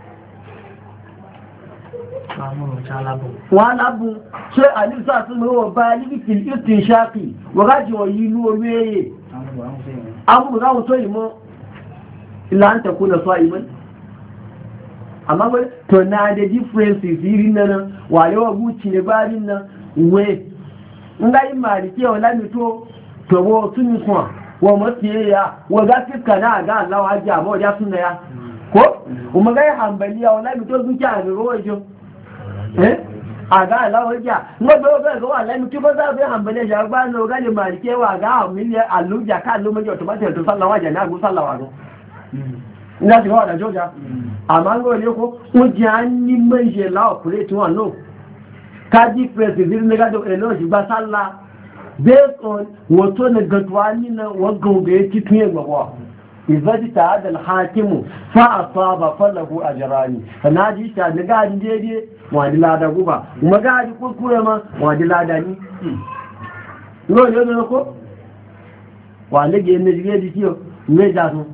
wa labu ṣe alisa sun mawa ba libitin istin shafi wagaji wa yi luwa weye abu za mu so yi mo ila an ta kuna so iman amma wani to na da differences irin nan wa yawa guci ne barin nan we nga yi maliki wa lamito to wo sun yi kuma wa masiya wa ga fiska na ga Allah wa ja ba ja sunna ya ko kuma ga hanbaliya wa lamito sun ki a ro jo aga Allah wa ja ngo do ga wa lamito ba za ba hanbaliya ja ba no ga ni maliki wa ga miliya aluja ka lu majo to ba to sallah wa ja na gu sallah wa go ina ji wa da joja amma ngo ne ko ujani mai je la operate one no kaji president ne ga do eloji ba sallah based on wato ne gatwani na wagon ga yake tuye gaba izati ta'ad al-hakim fa asaba falahu ajrani sanaji ta ne ga daidai wadi lada guba kuma ga ji kuskure ma wadi lada ni no ne ko wale ge ne ge di kiyo me da su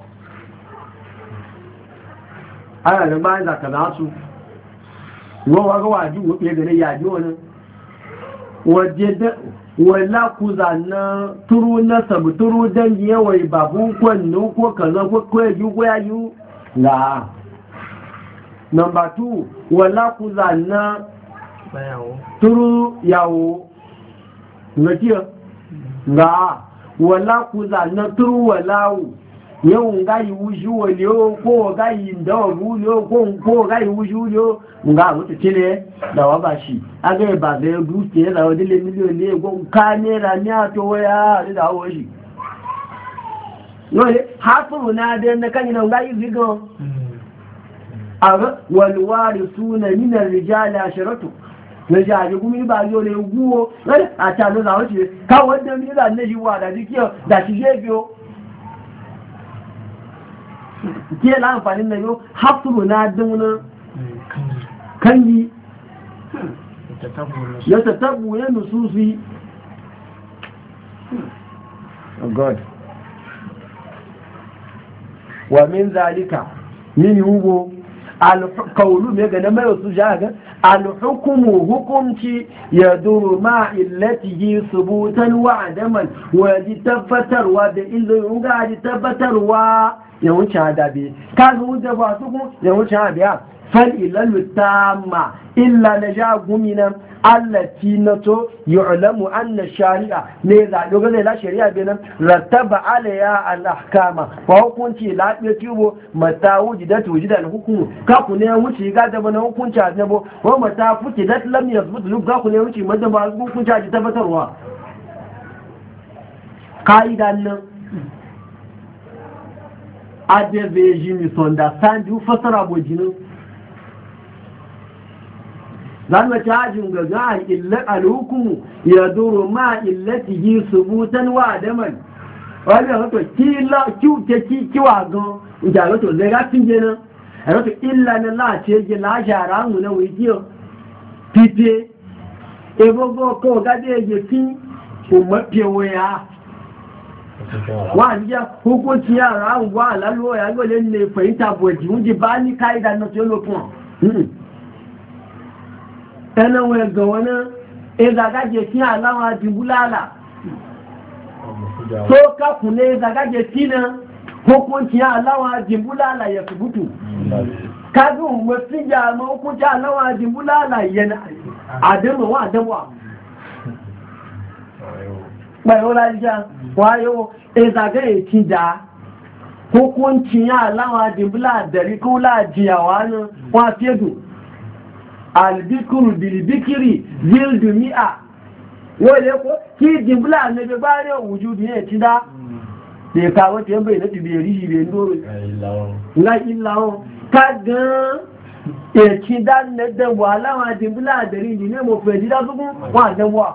ara ne ba za ka da su wọ́n wá gọ́wà jú wó pé gẹ̀rẹ́ yàjú wọn wọ́n jẹ́ dẹ́ wọ́n lákúzà náà túrú náà sàbù túrú dẹ́ngì yẹwọ̀ ìbàbú kwẹ̀nù kó kànáà kó ẹjú kó yájú láà nọmbà 2 wọ́n lákúzà náà túrú yàwó láà wọ́n lákúzà náà túrú wà láwù yau ga yi wuju waliyo ko ga yi dawa wuliyo ko ga yi wuju waliyo nga mutu cile da wa ba shi aga ba da duke da wadile miliyon ne go ka ne ra ni a to waya da dawo shi wani hasuru na da na kan yana ga izi ga aga wal warisuna min ar-rijali asharatu na jaje gumi ba yo ne guwo a ta no za wuce ka wanda mi da ne yiwa da dikiyo da shi je biyo ke la amfani na yo hasuru na duna kangi ya tatabu ya nususi oh god wa min zalika min hugo alqawlu me ga mai su jaga alhukmu hukumci yaduru ma illatihi subutan wa adaman wa tabbatarwa da ilmin ga tabbatarwa ya wuce adabi kaga wuce ba su ku ya wuce adabi فالإلال التامة إلا نجاء من التي نتو يعلم أن الشارع لذا يقول لا شريعة بنا رتب عليها الأحكام وهو كنت لا يتيب متى وجدت وجد الحكم كاكو يوشي قاد بنا هو كنت عزنبو ومتى فتدت لم يثبت له كاكو يوشي مدى بعضه كنت عزتبتروا قائدا أدفيجي misunderstand you fasara bojinin zan cajin gaga alhukumu ya duru ma illatihi subutan wa adaman wani wato kiwa gan ita wato zai rafin jena a wato illa na lace ji lashara mu na wikiyo fife ebogo ko gade ya fi umarfe waya wa jiya hukunci yara wa lalo ya gole ne fahimta boji wuji ba ni ka'ida na tsolo fún ẹnàwọ̀ ẹ̀gàn wọn náà ẹzàgájẹ̀ tí àláwọn àdìbúláàlà tó kákùnlé ẹzàgájẹ̀ tí náà kókún tí àláwọn àdìbúláàlà yẹ fìbútù kágùn mọ̀ síjà àmọ́ kókún tí àláwọn àdìbúláàlà yẹ àdẹ́mọ̀ àdẹ́wà pẹ̀lú lájá wáyó ẹzàgájẹ̀ tí dá kókún tí àláwọn àdìbúláàlà dẹ̀rí kó láàjìyàwó wọn fẹ́dùn albikuru bilbikiri zildu mi'a wole ko ki jimbla ne be bare wujudi ne tida de ka wote mbe ne tibe ri be ndoro la ilawo ka gan e tida ne de wala wa jimbla de ri ne mo fe tida sugun wa de wa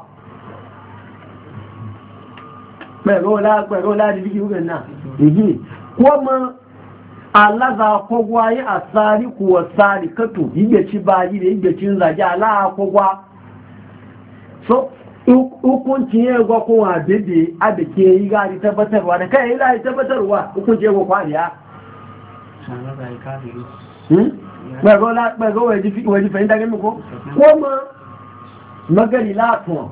pero la di bi ugan na yi ko ma Allah za kogwa yi a tsari kuwa tsari kato yige ci bayi da yige cin zage Allah kogwa so hukuncin ya gwa kowa bebe a da ke yi gari tabbatarwa da kai yi gari tabbatarwa hukuncin ya gwa kwariya ɓargo waje fahimta gami ko kuma magari latuwa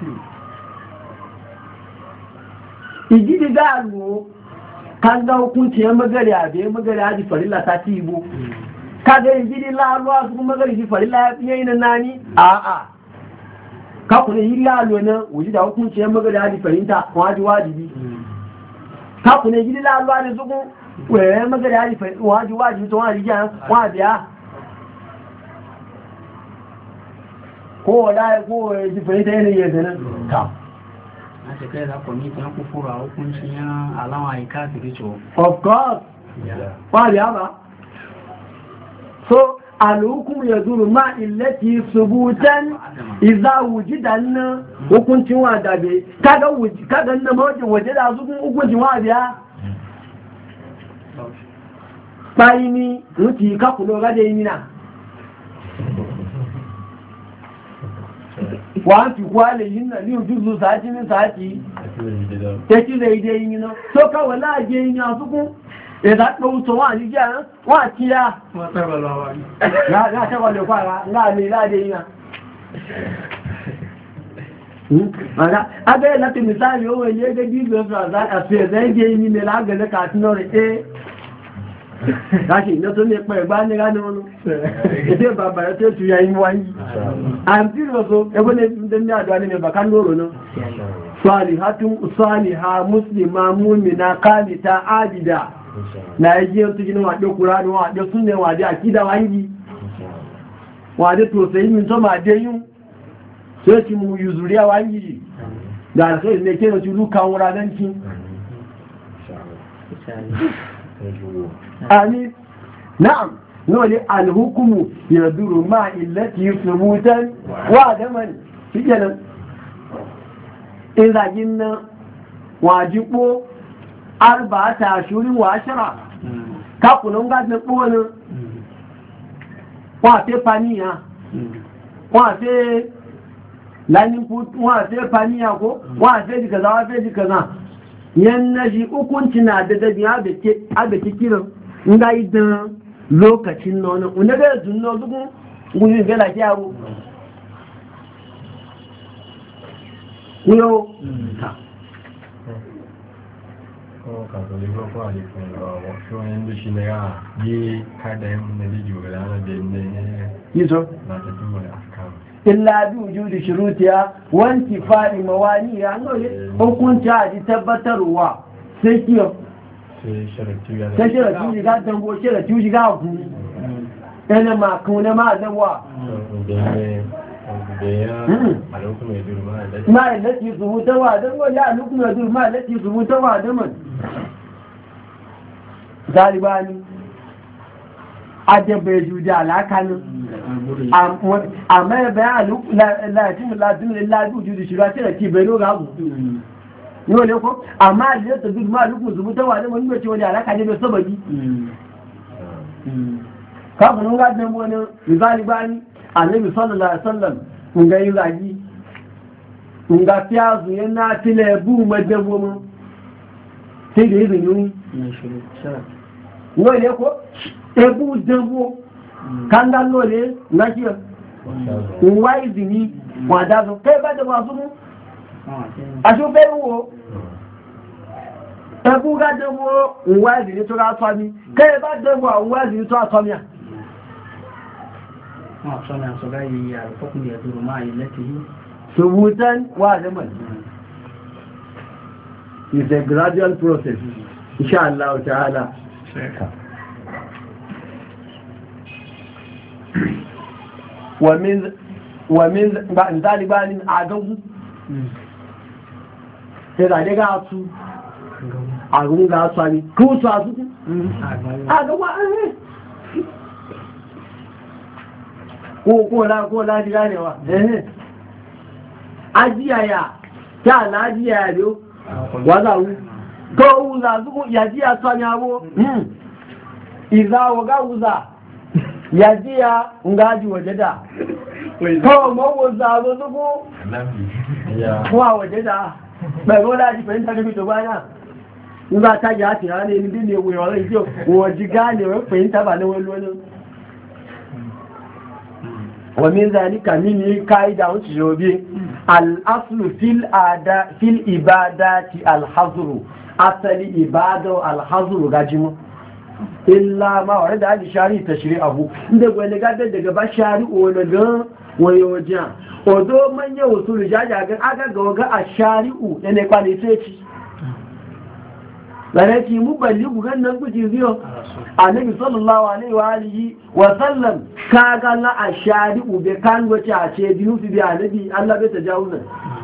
igidi garo kan ga hukunci ya magari a bai magari haji farilla ta ci ibo ka ga yin gidi laluwa su kuma magari ji farilla ya yi na nani a'a ka kuna yi lalo na wuji da hukunci ya magari haji farinta waji wajibi ka kuna yi gidi laluwa ne su kun were magari haji farinta waji wajibi to waji jan wajiya ko wala ko ji farinta yanayi ya zanen ta of course why yaba so alhukum yaduru ma illati subutan idza wujida an hukuncin wa dabe kaga nan mawajin waje da su hukuncin wa biya bayini muti ka kuno ga da yina wọ́n kwale yin na ní ojúzù sáàtì ní sáàtì tẹ́kí lè dé yìí náà tó káwẹ̀ láàájẹ́ yìí àtúkún ìdápẹ́ tó wà ní jẹ́ wọ́n àti yá látẹ́wọ̀lẹ̀ fara láàrin láàájẹ́ yìí náà abẹ́ láti misali owó ilé gẹ́gẹ́ bí ìgbẹ̀fẹ́ àti ẹ̀zẹ́ ìdí yìí ní lágbẹ̀lẹ́ kàtínà rẹ̀ láti iná tó ní ẹ̀pọ̀ ẹ̀gbá ní ránà ọ̀nà èdè bàbà rẹ̀ tó tù ya inú wáyé àti ìrọ̀sọ ẹgbẹ́ ní àdúrà ní ẹ̀bà ká lóòrò náà sọ́ọ̀lìhá muslima múmìnà kálìta ábìdà na ẹgbẹ́ tó jí ní wàdé kúrá ní wàdé súnlẹ̀ wàdé àkídà wáyé wàdé tó sẹ́yí mi tó máa dé yún tó ti mú yùzùrí wáyé gàrẹ́sọ́ ìlẹ́kẹ́ آمين نعم نقول الحكم يدور مع التي ثبوتا وعدما في جنة إذا جئنا واجبه 4 أشهر و10 كاكولون قد نقول وعطي فانيا وعطي lanin wa sai faniya ko wa sai kaza wa sai kaza yan naji hukunci na da dabi abeke kiran nga idan lokacin nono una ga zunno zugun guyin ga lafiya ru yo ko ka to libo ko ali ko wa so en shi ne ga yi kada yin ne ji ga na da ne yiso na ta tuwa aka illa bi wujudi shurutiya wa intifai mawaniya ngole hukunci a ji tabbatarwa sai kiyo sai sharati ga dango sharati ga ku ene ma ku ne ma dawa ma lati zubuta wa dan wala lukum yadur ma lati zubuta wa dan man galibani adabe juda alakanin amma bayan latin lillahi wujudu shirati da ke bai roga abu yau ne ko amma da ta duk ma duk musu mutawa da wani bace wani alaka ne da sababi kafin nun gadin wani misali bani annabi sallallahu alaihi wasallam mun ga yin zagi mun ga fiyazu yana tile bu madabo mun sai da yin yuni yau ne ko ebu dabo kan da lole na kiyo wai zini wada zo kai ba da wasu mu a so fe wo ebu ga de wo wai zini to ga so mi kai ba de wo wai zini to so mi a so na so ga yi ya ko kun ya duru ma ilatihi subutan wa zaman is a gradual process insha Allah ta'ala ومن ذلك بقى من أعجوه إذا جاء أسو أعجوه جاء أسواني كوسو أسو أعجوه ko la ji ganewa ajiya ta na ajiya yo wazawu ko uza zuku ya ji asanya bo iza waga uza ya jiya ngaji waje da kawai mawon zaro zuku kuwa waje da bai rola ji fahimta da fito bana in za ta ji hati hane ni bin ne wuyawa zai jiyo waje gane wai fahimta ba na wani wani wamin zalika mini ka'ida wuce jobe al'aslu fil ibadati alhazuru asali ibado alhazuru gajimu illa ma wa da ali shari tashri'ahu inda gwani gadar daga ba shari'o daga wayojiya odo manya usulu jaja ga aga ga ashari'u ne kwani sai baraki mu balli gugan nan guji biyo annabi sallallahu alaihi wa alihi wa sallam kaga la ashari'u be kan goce a ce biyu fi bi annabi Allah bai tajawuza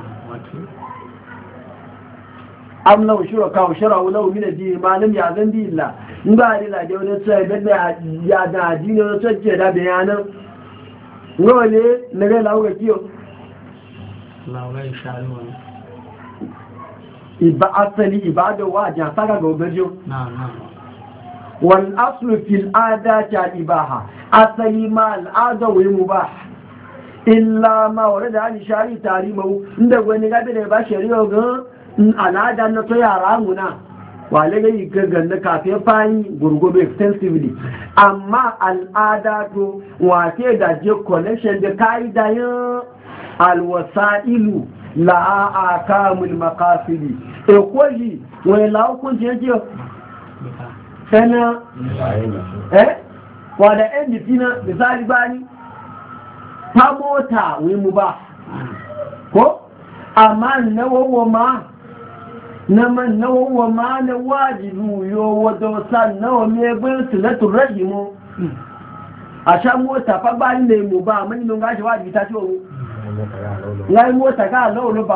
am law shuraka wa shara'u lahu min ad-din ma lam ya'zan bi illa in ba da da wani sai da ya da dini wani sai da bayanan ngole ne ga lawo ga kiyo lawo shari'u asali ibada wa jan saka ga obejo wal aslu fil adati al ibaha asali ma al ada wa mubah illa ma warada al shari tarimu inda wani gabe da ba shari'a ga al'ada na to yara muna wale ga gagan kafin fani gurgudu extensively amma al'ada to wace da je connection da kaidayin alwasailu la akamul maqasidi ekoji wai la hukunci yake sana wada ndp na misali bani ta mota wai mu ba ko amma nawawa ma na man nawawa ma na wajibu yo wado san nawa me bin silatu rahimu a sha mota fa bani ne mu ba mun nun gashi wajibi ta ciwo láì mọ́ta káà lọ́wọ́ ló bá ń ṣe owó ìkóńdó ba lọ́wọ́ wá sí mọ́ta ní. Wọ́n min zalika min adatil ibadati al-hazaru asali ibada wa adamu asali ma al'ada wa muba illa ma warada an shari tarimu inda gwani gabe da ba shari'a ga al'ada na to yara muna wale ga yi gaggan na kafin fani gurgube extensively amma al'ada to wace da je connection da kaidayin alwasailu la akamul maqasidi ekoji wai la hukunci yake sana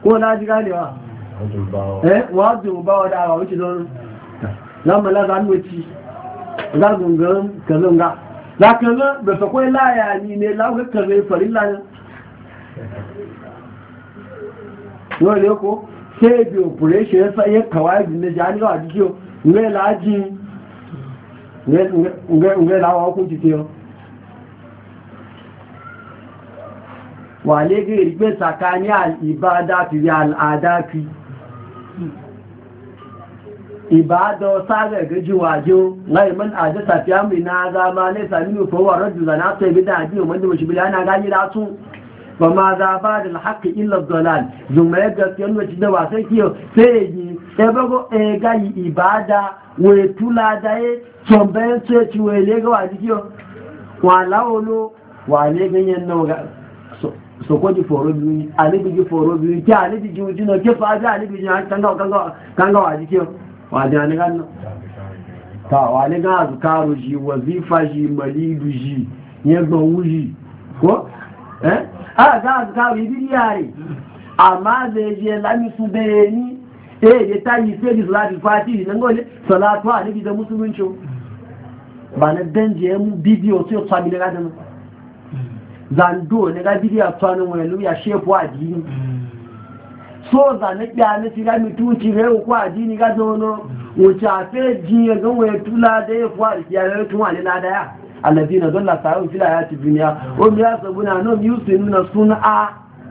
ko na ji ganewa wajen bawa da awa wuce don lamala za mu ci za gungan kazan ga za ka zo da sakwai laya ni ne lauka kazai farilla ne yau ne ko sai bi operation ya sa ya kawai na jani a jikiyo ngai laji ngai lawa hukunci te yau wale ga rikpe tsakani al'ibada fi al'ada fi ibada saga gaji wajo lai man adata fi amri na zama ne sami nufa wa rajul zana sai bida addini wanda mashi bila ana gani da su ba ma za ba da alhaqi illa dalal zuma ya gaskiya wacce da ba sai kiyo sai yi e bago e gayi ibada we tula da e sombe sai ci we le ga wadi kiyo wala olo wale ganyen na ga so ko ji foro biyu alibi ji foro biyu ki alibi ji wujino ke fa ja alibi ji kanga wadi kiyo wadi ne ga no ta wale ga azkaru ji wazifa ji malidu ji yegbo wuji ko a za azkaru yi yare amma zai je lami su bayani ya ta yi sai da salatu fati nan gole salatu alibi da musulunci ba na danje mu bidiyo sai tsami da gadan zando ne ga bidiyo tsanin wani ya shefu addini so za na kya na shiga mutunci ga ko addini ga zono wuce afe jiya ga wani tula da ya fuwa da ya tun wani na daya alladina dalla sa'u fil hayati dunya wa yasabuna no yusinuna sun'a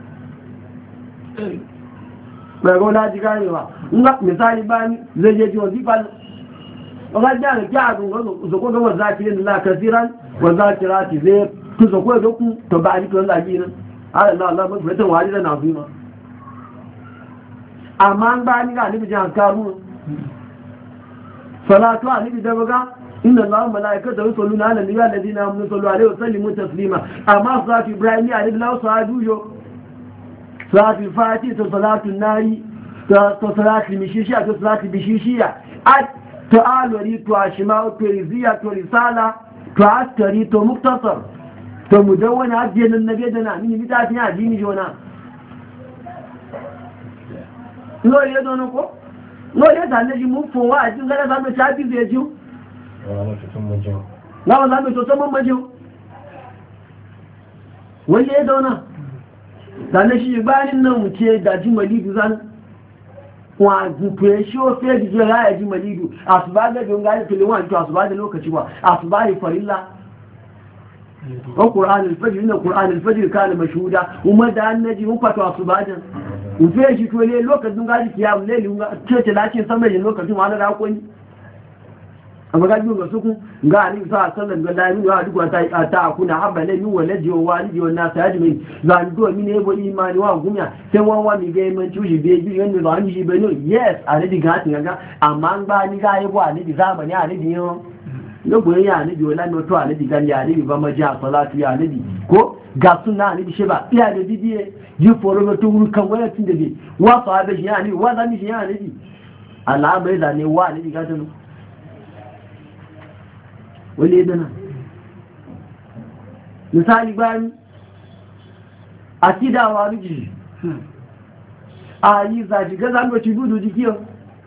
bago la diga ni wa nga misali bani zai je jiwa zifal wa ga ja gungo zo ko ga zakirin la kaseeran wa zakirati zai ku zo ko ku to ba ni to la gina Allah mun fita wani da na zuma amma ba ni ga ni bijan karu salatu alibi da baga inna allaha malaikatahu yusalluna ala nabiyyi alladhina amanu sallu alaihi wa sallimu taslima amma salatu ibrahim alibi law sa'adu yo salatu fati to salatu nari to salatu mishishiya to salatu bishishiya at to alwari to ashima to riziya to risala to askari to muktasar to mudawwana hadiyan annabi da na mini mitafi addini jona no ye dono ko no ye da ne mu fo wa jin gara da ta bi zai ju na wala me to mun majo wani ye dona da ne shi banin nan mu ce da ji malidu zan wa gupe shi o fe di jira ya ji malidu asuba ga don ga to le wa to asuba da lokaci ba asuba yi farilla القرآن الفجر إن القرآن الفجر كان مشهودا وما دا النجي وفتوى صباجا وفيه شي تولي لوكا دون غادي كيام الليل وتشي لكن سمي لوكا دون وانا راكوني amma ga biyu ga suku ga ali sa sallan ga da min wa duk ta kuna habba ne mi walaji wa walidi wa nas ajmi zan do mi ne bo imani wa gumya sai wa mi ga man tuji be ji yanda ba ni ji be no yes ali diga tin ga amma ba ni ga yi bo ali di zamani ali di yo lóògbé yà níbi ọlá ní ọtọ́ àníbi gan yà níbi bá mọ́já àtọ́látú yà níbi kó gàtún náà níbi ṣe bá bí i àdébí bí i yí fọ́rọ́ tó wúrú kan wọ́n tí dèbè wọ́n sọ abẹ́ ṣe yà níbi wọ́n sábẹ́ ṣe yà níbi aláàmọ́ ìlà ni wà níbi gátẹ́nu wọ́n lé dáná misali gbáyé àti dáwà ríjì ààyè ìzàjì gẹ́gẹ́ ló ti dúdú di kí ọ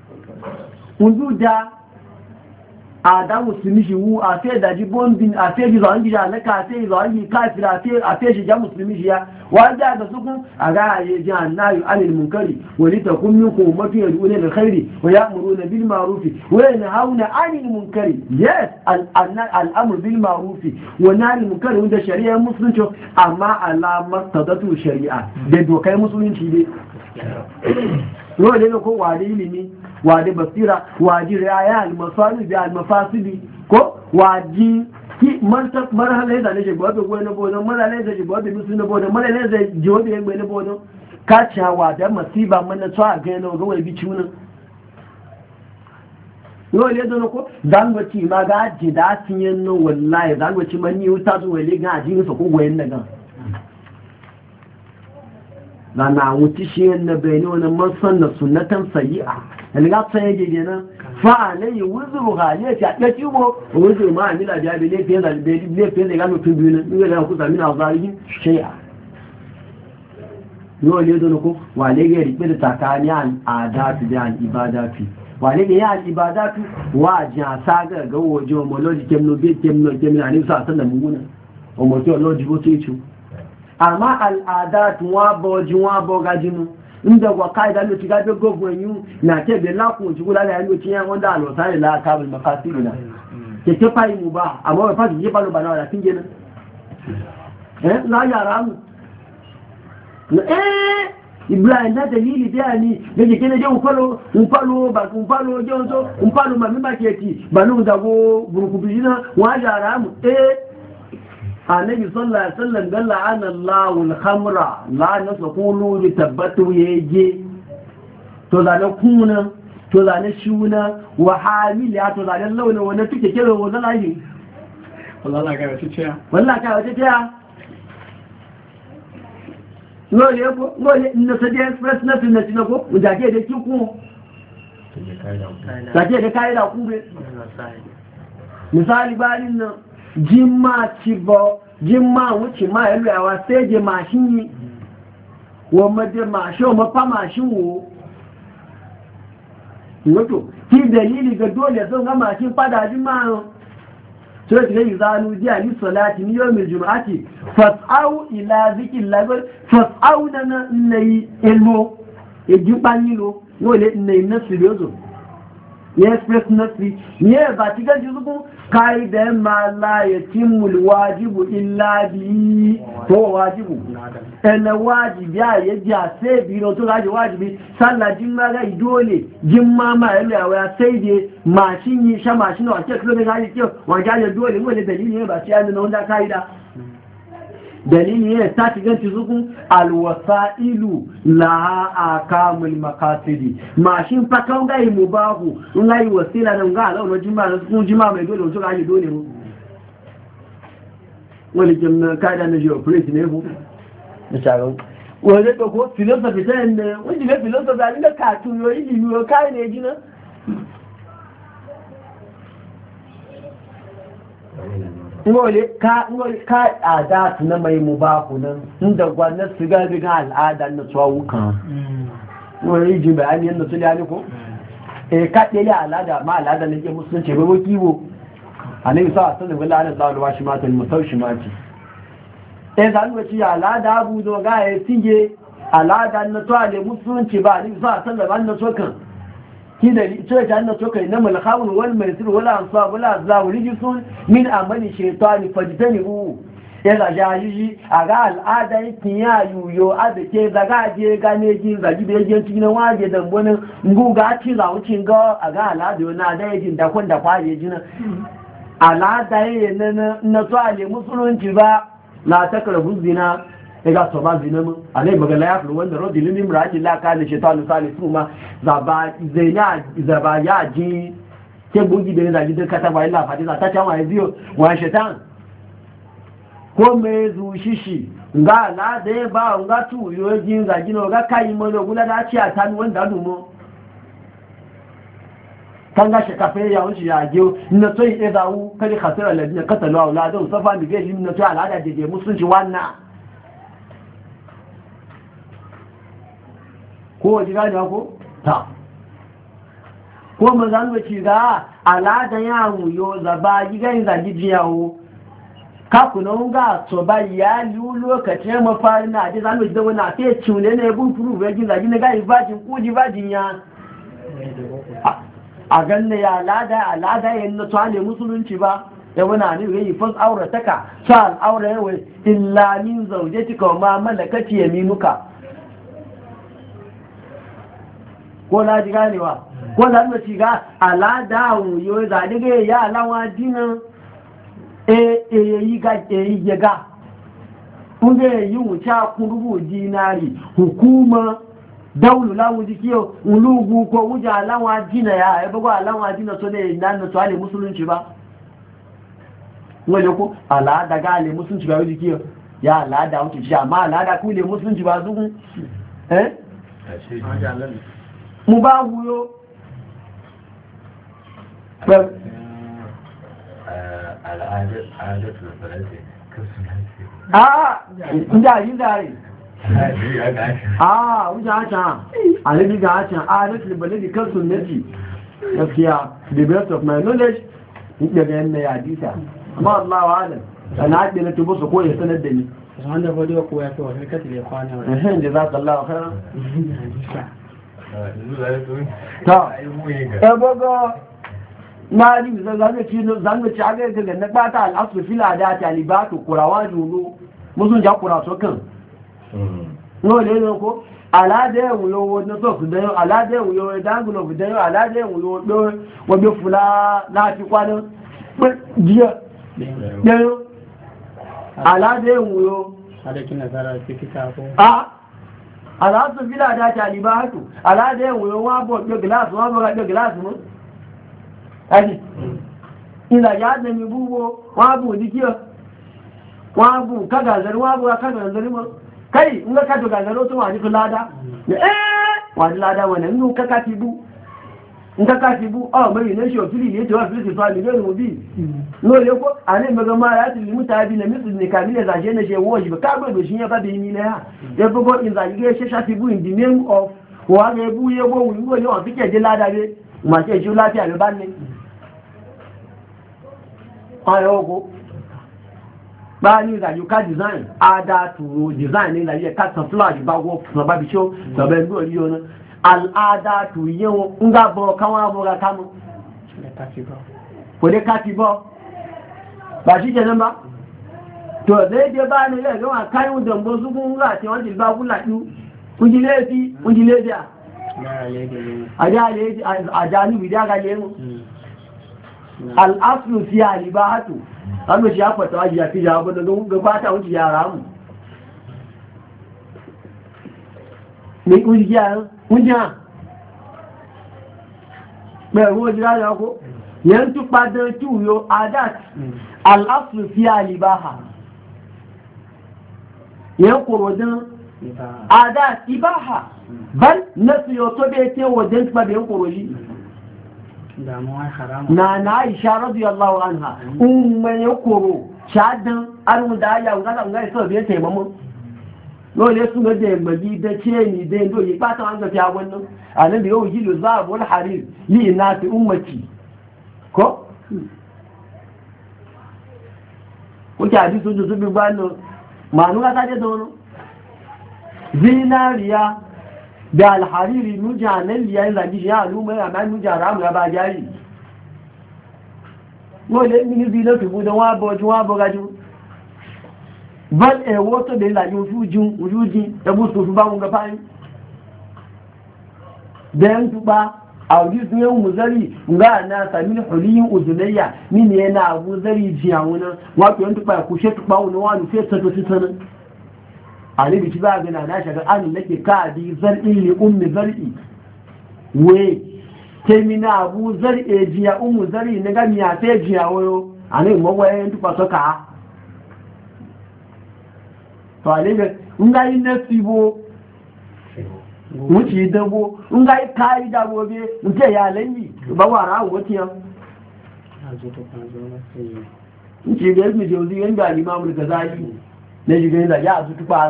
àdá musulmi ṣe wú àfẹ́ ìdájí bọ́m̀bìn àfẹ́ ìzọ̀ ń jíjà lẹ́ka àfẹ́ ìzọ̀ ń yí káàkiri àfẹ́ ìṣẹ́já musulmi ṣe ya wọ́n jẹ́ àgbàsókún àrá ààyè jẹ́ ànáyù alìmùnkari wọ́n ní takún mínkù mafi yàrá ní alkhairi wọ́n yá muru na bil marufi wọ́n na hau na alìmùnkari yes al'amur bil marufi wọ́n na alìmùnkari wọ́n da shari'a musulunci amma alamar tadatu shari'a da dokai musulunci ne yau ne ko wade ilimi wade basira waji raya almasalu bi almafasili ko waji ki marhala ya zane shigba da gwai na bodon marhala ya zane shigba da musu na bodon marhala ya zane jiwo da ya gwai na bodon ka ci hawa da masiba mana tsawa a gani ga wai bici wunan yau ne zane ko zangoci ma ga aji da asin yin nan wallahi zangoci man yi wuta zuwa le gan aji nisa ko gwayen na gan na wuti shi na bayani wani masan na sunatan sayi'a da ta yage gina fa'alai wuzuru haliya ta ɗaya cibo wuzuru ma amila jabi laifin zalibai laifin zai gano tun biyu na ɗaya da kusa mina zalihin shai'a yau ne zo ko wale ga rike da takani an adatu da an ibadatu wale ga ya ibadatu wa ja saga ga waje homology kemno be kemno ne sa sallan mun o mo to loji bo tichu amma al adatu wa bo gajinu inda wa kaida lo ti ga be gogun yin na te be la kun ti kula la yin ti yan wanda lo sare la kabul maqasiduna ke te pai mu ba amma ba fa ji ba lo ba na tinje na na yara mu Ibrahim na dalili da ni da jike ne je unfalo ba unfalo je onso unfalo ma mi ba ke ti ba nu da go burku bijina wa yara mu annabi sallallahu alaihi wasallam galla ana Allahu al-khamra la nasqulu bi tabatu yeje to da na kuna to da na shuna wa hamila to da na launa wanda take kira wannan lahi wallahi ka wace tiya ngole na sadi express na tunna ko undake da kiku take da kai da kube misali balin nan jimma cibo jimma wuce ma yalu yawa sai je mashin yi wa maje masho mafa mashin wo wato ki dalili ga dole sun ga mashin fada jimma sai ta yi zanu ji ali salati ni yawmil jumu'ati fas'au ila zikrillah fas'au dana nayi ilmo ejipanilo wole nayi nasirozo yes press nasi ye ba ti ga juzugu kai da ma la yatimul wajibu illa bi to wajibu ena wajibi ya ya sai bi no to gaji wajibi sallah jimma ga dole jimma ma ya sai de mashin yi sha mashin wa ke kilo ne gaji ke wa gaji dole mu ne dalili ne ba sai an nan da kaida dalili ne ta ci ganci zuku alwasailu la akamul maqasidi mashin fa kan ga yi mubahu in ga yi wasila nan ga Allah jima da su jima mai dole to ga yi dole mu wani kin kaida na geopolitics ne ko da shagon wani da ko philosophy ta ne wani ne philosophy da inda ka tuyo yi yo kai ne jina ngole ka ada na mai mubahu nan inda gwanar siga biga al'ada na tsawukan wani ji bayani yadda su liyani ko ka ɗele al'ada ma al'ada na ke musulunci bai waki wo a nan sa a sanin wala ana tsawon washi matan musau shi mace za nuna ci al'ada abu zo ga ya tinge al'ada na tsawa ne musulunci ba a nan sa a sanin wani na tsokan ki da cewa ta annato kai na malhamun wal maisir wala ansab wala azlam rijsun min amali shaytan fajtanibu ya jaji aga al'ada yake ya yuyo abeke daga je gane jin zagi da yake cikin waje da bonin nguga ci za wucin ga aga al'ada yana da yake da kun da kwaje jin al'ada yana na to ale musulunci ba la takrabu zina daga so ba zina mu alai magana ya fi wanda rodi limin muraji la kana shaytanu salisu ma zaba zaina zaba ya ji ke bugi da zagi da kata ba illa fadi ta ta wa biyo wa shaytan ko me zu shishi nga la de ba nga tu yo ji zagi no ga kai mo no gula da ci atan wanda du mo kanga shakafe ya wuce ya ge na to yi da wu kali khatira ladina qatalu auladun safa bi ge limna to al'ada de musulunci wannan ko waje gani ko ta ko mazan wace ga al'adan yawo yo zaba gigan zagi jiyawo ka kuno ga to ba ya lu lokacin mafari na ji zan da wani afi cune ne bun furu ga gin zagi ne ga ibajin kuji bajin ya a ganne ya al'ada yin na tsale musulunci ba ya wani ne yayi fas aurataka sa al'aura yawa illa min zawjatika ma malakati yaminuka ko na ji ganewa ko na nuna shiga alada yo za diga ya alawa dina yi ga ya ga kunge yi wuce kurubu dinari hukuma daulu lawu jikiyo ulugu ko wuja alawa dina ya bugo alawa dina so ne nan so ale musulunci ba wale ko alada ga ale musulunci ba jikiyo ya alada wuce shi amma alada ku le musulunci ba zugu mu ba wuyo inda yi zare wuce haka a nabi ga haka a nafi baladi kan sunnati gaskiya the best of my knowledge daga yanda ya hadisa amma Allah wa alam ana haɗe na tubo su ko ya sanar da ni wanda ba dai ko ya fi wani katil ya kwana wa jazakallahu khairan ta ebogo ma ji zanga ci aga ga na bata al'asu fila da talibatu kurawa julu musun ja kura so kan no le no ko alade wuyo na so ku da alade wuyo da ngulo ku da alade wuyo do wo be fula na ti kwano jiya dayo alade wuyo adakin nazara fikita ko al'asu fila da talibatu alade wuyo wa bo do glass wa bo do glass mu ani ila ya da mi bubo wa bu dikiyo wa bu kaga zari wa bu kaga zari mu kai in ka to gagaro to wani lada wani lada wannan in ka katibu in ka katibu mai ne shi ofili ne to ofili to ali ne mu bi no le ko ane maga ma ya ti mutabi na misu ne kamile za je na je wo ji ka gbe shi ya ba bi ni na ya bugo in za ge she shatibu in the name of wa ge bu ye wo wi wo yo fi ke je lada be ma ke ju lafiya be ba ni ayo go bá ní ìrìnàjò ká design àádátù design ní ìrìnàjò ká tàn fúláàjì bá wọ́ fún ọba bí ṣó tọ̀bẹ̀ ní orí ọ̀nà àádátù yẹ́ wọn ń gbọ́ káwọn abọ́ra kámọ́ kò dé káàkiri bọ́ bá ṣíṣẹ́ nọ́mbà tó déédé bá ní ilẹ̀ ìgbọ́n àkáyún dọ̀mbọ́ súnkún ńlá àti wọ́n ti bá wúlàjú kúndílé àjá níbi dágalé mú al'aslu fi alibahatu an shi ya fata wajen ya fi jawo da gabata wuce yara mu mai ƙungiya ƙungiya mai ruwa jira da ko yan tupa don tuyo adat al'aslu fi alibaha yan korodin adat ibaha bal nasu yau to bai ce wajen tupa da yan koroji na Aisha radiyallahu anha umma ya koro shadan arun da ya ngala ngai so be te mamu no le su de magi da ce ni de ndo yi pata an ga ta wannan anan da yau jilu zab wal harir li nati ummati ko ta hadisi su bi bano manu ga ta de dono zinariya da alhariri nujanen liyayin zagi ya al'umma ya ma nujan ramu ya ba jari wọ́n lè ní bí lọ́tù bú dán wọ́n bọ́ jú wọ́n bọ́ gájú bọ́n ẹ̀wọ́ tó lè láyé ojú jí ẹbú tó fún bá wọn gafá ní bẹ́ẹ̀ tó bá àwùjí sun yẹ́ mùsẹ́rì ńgá náà sàmì òlíyìn òzùlẹ́yà nínú ẹ̀ náà àbúzẹ́rì jí àwọn náà wọ́n pẹ̀lú tó pa ẹ̀kúṣẹ́ tó pa wọn wọ́n lù fẹ́ tọ́tọ́ sí tọ́nà alibi ci ba gana na shaga an nake ka bi zar'i li ummi zar'i we kemina abu zar'i jiya ummu zar'i ne ga miya sai jiya wayo ane mo waye tu paso ka to alibi ngai nasibo wuci dabo ngai kai da gobe nke ya lanyi ba wara wotiya nke ga mi jozi yanda Imam Ghazali ne jiga da ya zutu ba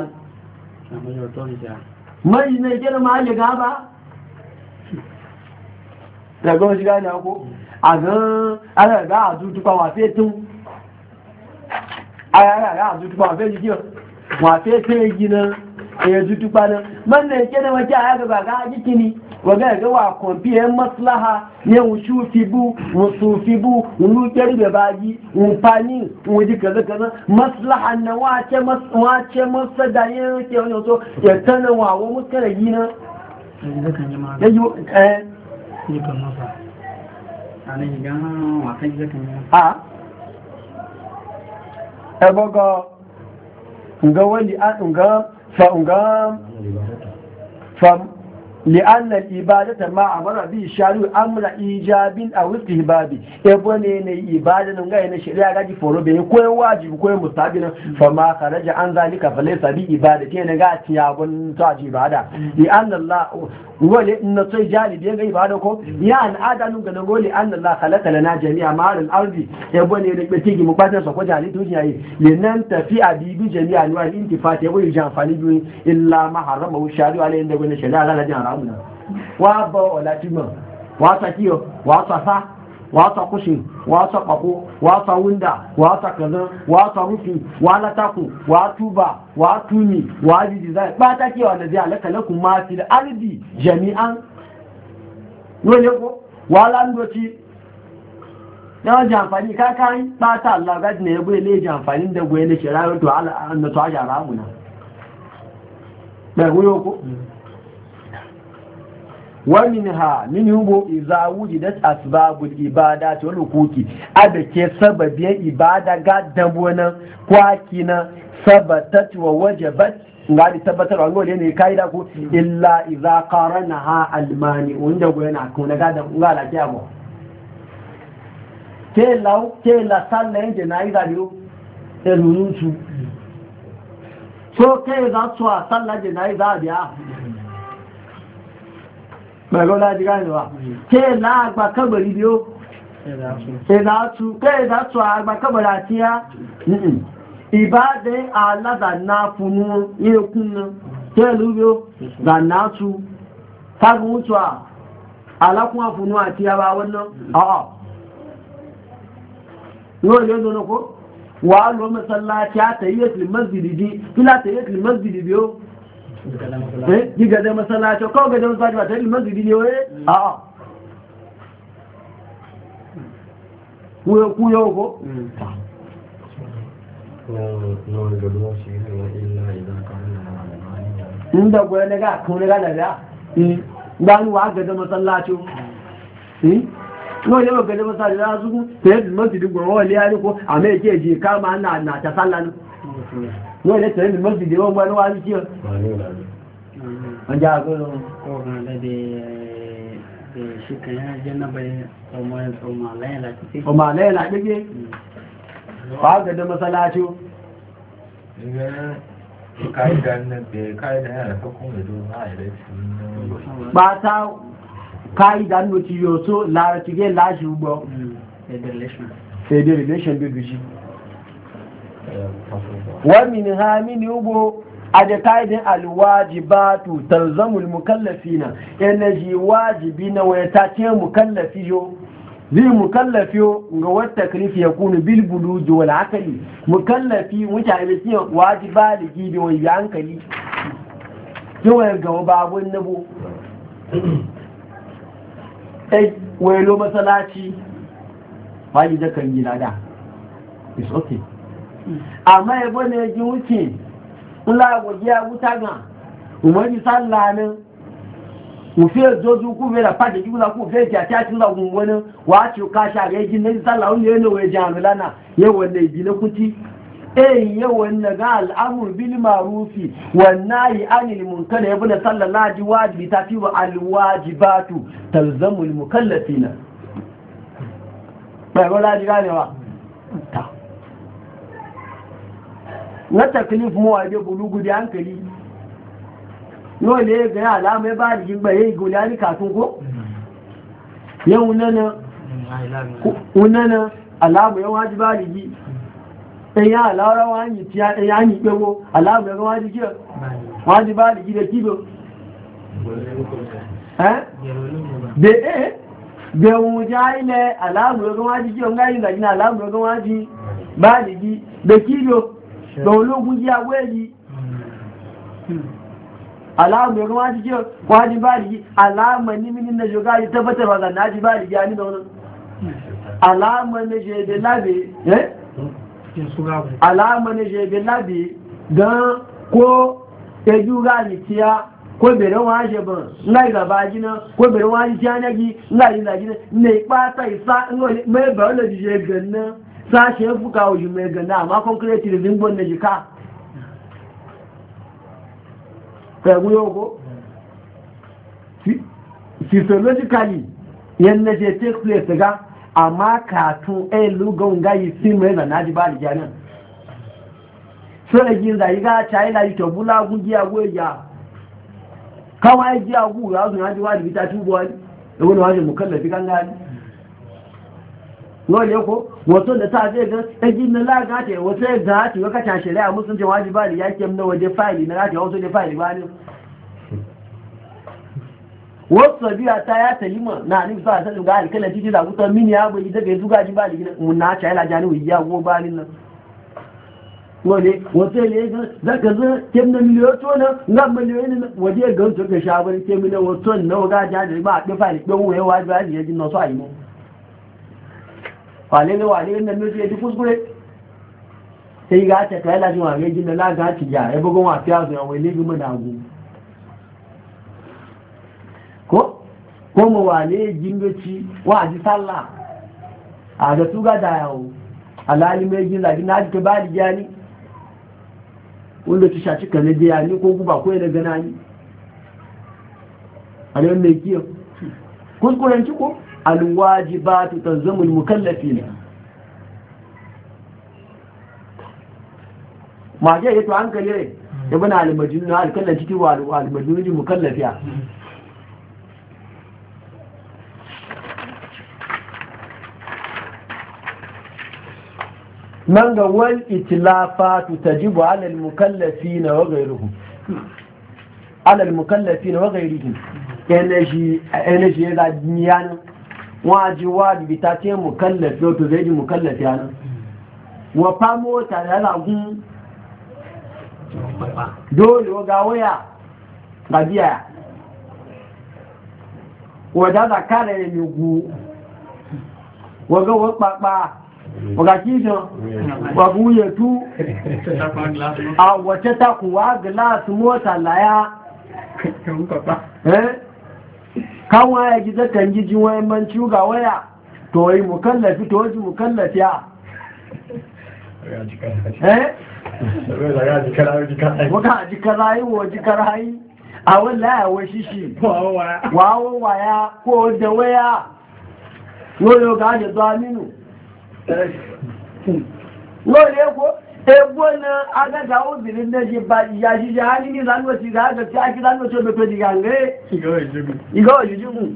mai ne kira ma ya gaba da go shiga ne ko a ga ana ga zutu ba wa fe tun aya ga zutu ba fe ji wa fe te gina ya zutu ba nan man ne kira ma ya ga ga jikini waga ga wa kompiye maslaha ne wushu fibu musu fibu ulu kerbe baji umfani wudi kaza kaza maslaha na wace masa da yake wani to ya tana wa muskara yina yayi yi kan masa anan ga wa kan zakan ebogo nga wali nga fa لأن الإبادة ما أمر به الشارع أمر إيجاب أو استهباب يبوني إن إبادة نغا إن الشريعة غادي فورو بين كوي واجب كوي مستحب فما خرج عن ذلك فليس بإبادة نغا تيابون تاجي إبادة لأن الله wale na sai jali da gai ba da ko ya al'ada nun ga gole an Allah khalaqa lana jami'a ma'al al-ardi ya bane da ke tigi mu kwatan sa ko jali to yayi linan tafi abibi jami'a wa intifat ya bai jamfani bi illa ma harama shari'u alai inda gone shari'a la jan haramuna wa ba wala tima wa ta kiyo wa ta fa wa ta kushi wa ta qako wa ta wunda wa ta kaza wa ta rufi wa la taku wa tuba wa tuni wa jiji zai ba ta kiyo da zai alaka lakum ma fi ardi jami'an wole ko wa la ndoci ya ji amfani ka kai ba ta Allah ga ne yabo ne ji amfani da goye ne shirayo to Allah an to aja ramuna da goyo ko ومنها من يبو إذا وجدت أسباب الإبادات والحقوق أبكي سبب إبادة قد دبونا كواكينا ثبتت ووجبت ngadi tabbatar wa ngole ne kai da ku illa idza qaranaha almani wanda go yana ko daga da ngala kyabo ke la sallan je na ida biyo e rununsu so ke za su sallan je na ida biya Magola di gani wa. Ke la agba kabari biyo. Ke za su agba kabari atiya. Ibade ala da na funu yekun. Ke lu biyo da na su. Tagu mutuwa. Ala kun funu atiya ba wannan. A'a. Yo le do ko. Wa lo masallaci ta yi fil masjidi. Kila ta yi fil masjidi biyo. Giga da masallaci ko ga da masallaci ba ta yi masjidi ne waye a'a kuyo ko inda goye ne ga kun ga da ya dan wa ga da masallaci no yau ga da masallaci za su ta yi masjidi go wali ya ko a me ke ji kama na ta sallan no le tẹ̀lé masjidi wọ́n gbọ́ níwá ní kí ọ wọ́n já agbóhùn ọ̀gbọ̀n lẹ́dẹ̀ ṣíkẹ̀yà jẹ́ náà ọmọ àlẹ́yìn láti gẹ́ wà gẹ́dẹ̀ masalaci pátá káìdá ní ti yóò tó lára ti gẹ́ láṣì gbọ́ fẹ́dẹ̀ relation bí gíṣì ومنها من يبو أجتايد الواجبات تلزم المكلفين ينجي واجبين ويتاتي مكلفيو ذي مكلفيو نغوى التكليف يكون بالبلوج والعقل مكلفي متعبسين واجبا لجيب ويانكلي كيو يرغو بابو النبو اي ويلو مسلاتي واجب كان جلادا it's okay amma yabo ne ji wuce ńlá wajiya wuta gan umarji sallanin ufe zozu ku fẹ́ da fàdé jí wúlá kú fẹ́ jẹ́ àti àti ńlá gun wani wà á tí ó káṣà rẹ̀ jí ní sallá oúnjẹ yẹn lówó ẹjẹ́ àrùn lánàá yẹwọ̀ ní ìbí ní kútí èyí yẹwọ̀ ní ga al'amur bil marufi wannayi anil munkar yabo da sallala ji wajibi ta fi wa alwajibatu talzamul mukallafina bai ba la ji ganewa ta na taklif mu waje bulugu da hankali yau ne ga alamai ba da jin baye gulani kafin ko yau unana alamu yau waji ba da ji ɗan ya alawar wani tiya ɗan ya yi ɓewo alamu yau waji kiyar waji ba da ji da kido da wuja ile alamu yau waji kiyar ngayin da jina alamu yau waji ba da ji da kido da ológun jí agbó èyí aláàmù ẹgbẹ́ wájí kí wájí bá rí aláàmù ní mí nínú ṣogá yìí tẹ́bẹ̀tẹ̀ wàzà náà jí bá rí yá nínú ọ̀nà aláàmù ní ṣe èdè lábẹ́ gan kó ẹjú ráàlì tí a kó bẹ̀rẹ̀ wọ́n á ṣe bọ̀n ńlá ìgbàbá jíná kó bẹ̀rẹ̀ wọ́n á jí ánẹ́gí ńlá ìlàjíná ní ipá ìsá mẹ́bẹ̀ẹ́ lè jíṣẹ́ gẹ̀ náà sashe fuka wa jume gana amma konkreti da zingon na jika ƙagu yau ko physiologically yanda je take place ga amma katun lugon gayi simai da naji ba da janan so da gin da yiga china yi to bula gugiya goya kawai ji agu ya zo naji ba da bita tubo da wani wajen mukallafi kan gani no ne ko wato da ta zai ga gin na laga ta wato ga ta ga ta shari'a musulunci wajibi da yake mun waje file na ga wato da file ba ne wasu biya ta ya talima na ni sa ta ga alkala titi da gutan mini ya bai daga zuga ji ba da gina mun na cha ila jani wiya go ba ni nan wole wato ne ga zaka zo kem na miliyo to na ngam miliyo ne waje ga to ga shawari kem na wato na ga jani ba da fa ni don waye wa ba ya ji no so ayi mu wale ne wale ne ne ji kuskure sai ga ta kai la ji wa ga gina la ga ci ya e bugun wa fiya zo wai ne bi mu da gu ko mu wane jingoci wa ji sallah a da tuga da yawo alali mai jin zagi na ji ta ba da jani wanda ta shaci kan da yani ko guba ko yana gana ni a da wanda yake kuskuren ci ko alwajibatu tanzamul mukallafina ma je yato hankali ya bana almajnun alkallaci ti wa almajnun mukallafiya من قوى الإتلافات تجب على المكلفين وغيرهم على المكلفين وغيرهم energy da duniya wajibi bitacin mukallaf yau to zai ji mukallaf yana wa famo ta da lagun dole ga waya ga biya wadda da kare ne gu waga wakpakpa waga kishin wagu yetu a wace takuwa glass mota laya kan waya gida kan ji jin wayan manci ga waya to yi mukallafi to wajen mukallafi ya waka jikarayi wa jikarayi a wala wa shishi wawo waya ko da waya yoyo ga da zaminu lole ko ebo na aga ga obirin da je ba ya shi jahani ni zan wuce ga ga ta ki zan wuce beto digange igo yujugu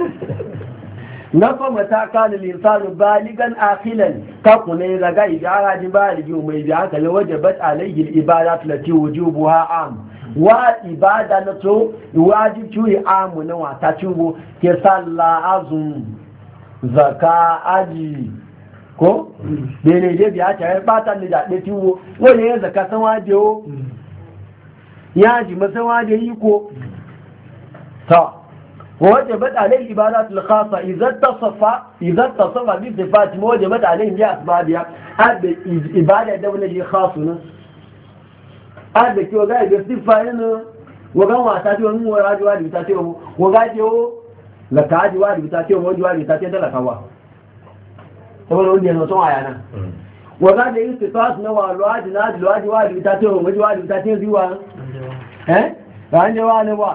na fa mata kana linsanu baligan akhilan ka kune daga idara ji baligi mai bi haka ya wajabat alayhi al-ibadat lati wujubuha am wa ibada na to wajib tuyi amu na wata tubo ke sallah azum zaka aji ko bene je biya ta ba ta da de tubo wani ya zaka san waje o ya ji masan waje yi ko ta ووجبت عليه العبادات الخاصة إذا اتصف بصفات وجبت عليه بأسبابها هذا إبادة دولة خاصة هذا كي وقال بصفة هنا وقال وعساتي ومو وراجي وادي بتاتيه وقال جو لكاجي وادي بتاتيه وموجي وادي بتاتيه دلك هوا تقول لي أنه سمع يعني وقال لي استطاعت نوع الواجي نادي الواجي وادي بتاتيه وموجي وادي بتاتيه زيوان ها فعنده وانوا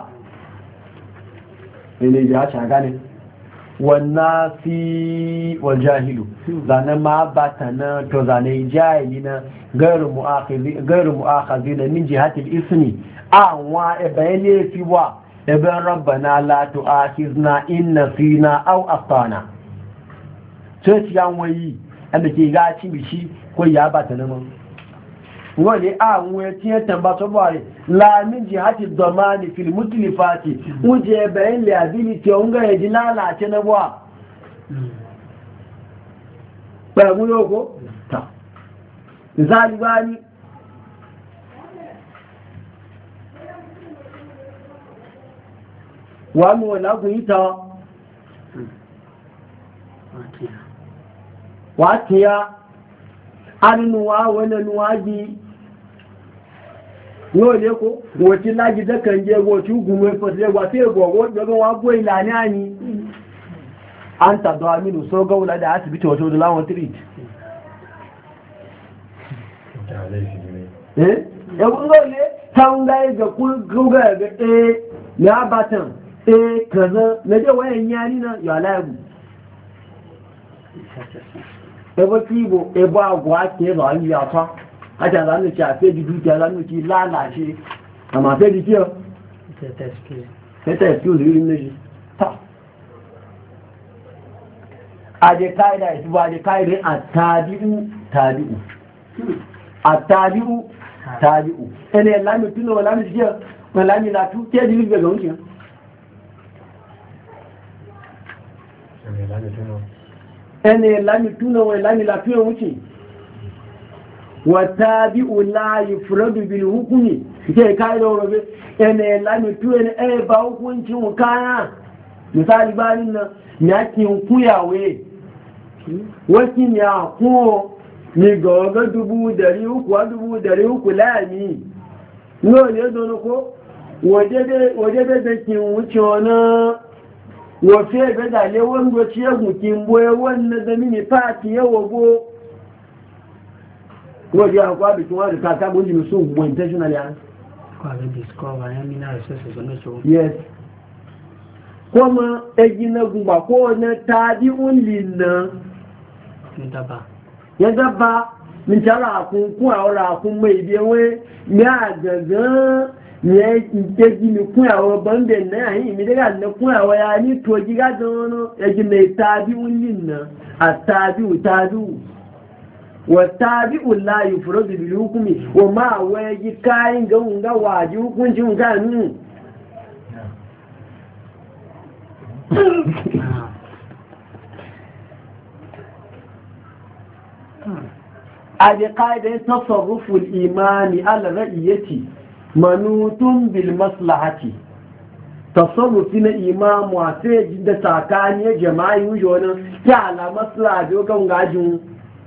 ne ya shaga ne wannan fi wal jahilu zane ma bata na to zane jahili na gairu mu'akhazi na min jihatil ismi anwa ebe ne fi wa ebe rabbana la tu'akhizna in nasina aw akhtana sai ci yan wayi anda ke ga ci bishi ko ya bata na mun wani àwọn ẹtí ẹ̀tẹ̀ bá tó bọ̀ rẹ̀ láàrin jihati domani fil mutilifati oúnjẹ ẹbẹ̀ ilẹ̀ ability ọ̀ngá ẹ̀dí lálàáṣẹ́ náà wà pẹ̀lú lóko tà ìsáàlùgbá ní wà mú ọ̀lágún ìta wà tíya annuwa wani nuwaji yóò lé kó wọ́n ti láti dẹ́kàn jẹ́ wọ́n tí ó gùn mọ́ ìfọ̀sílẹ̀ wà tí ègbò ọwọ́ gbogbo wọn gbó ìlànà ní an tàbí amínú sọ́gọ́ wùládà asibiti wọ́n tó dùn láwọn tírìtì ẹgbùn lè tán gáyé ga kúrúgbà ẹgbẹ̀ ní abatan kaza na je wayan yani na ya laibu ebo kibo ebo agwa ke ba yi ya fa aja za ni cha fe dudu ja za ni la la shi ama fe di kiyo tete skill ri ni ta aje kaida isi ba aje kaida atabi'u ene lami tuno lami kiyo lami la tu ke di ga gon kiyo ene lami tuno wa lami la tuyo wuce wa tabi'u la yufradu bil hukmi ke kai da robe ene lami tuyo ne ba hukuncin kaya misali balin nan ya ki kuyawe waki ya ko ni gogo 300 lami no ne don ko waje da kin wuce wannan wafe ga dale wanda ci ya gukin boye wannan da mini fati ya wago waje an kwa bikin wani kaka gunji musu gugu intentional ya kwa ga discover ya mina resources on so yes kuma ejina gumba ko na tabi'un linna ya daba min tara kun awara kun mai biye ya gaga ne ke gini kun awo bande na yi mi daga na kun awo ya ni to giga dono ya gine tabi'un linna at-tabi'u wa tabi'u la yufradu bil hukmi wa ma wa ji kayin ga waji hukuncin ga nu aje qaida tasarrufu al-imani ala ra'iyati manutun bil maslahati tasarrufi na imamu a sai da tsakani jama'i wujonin ya ala maslaha jo kan gajin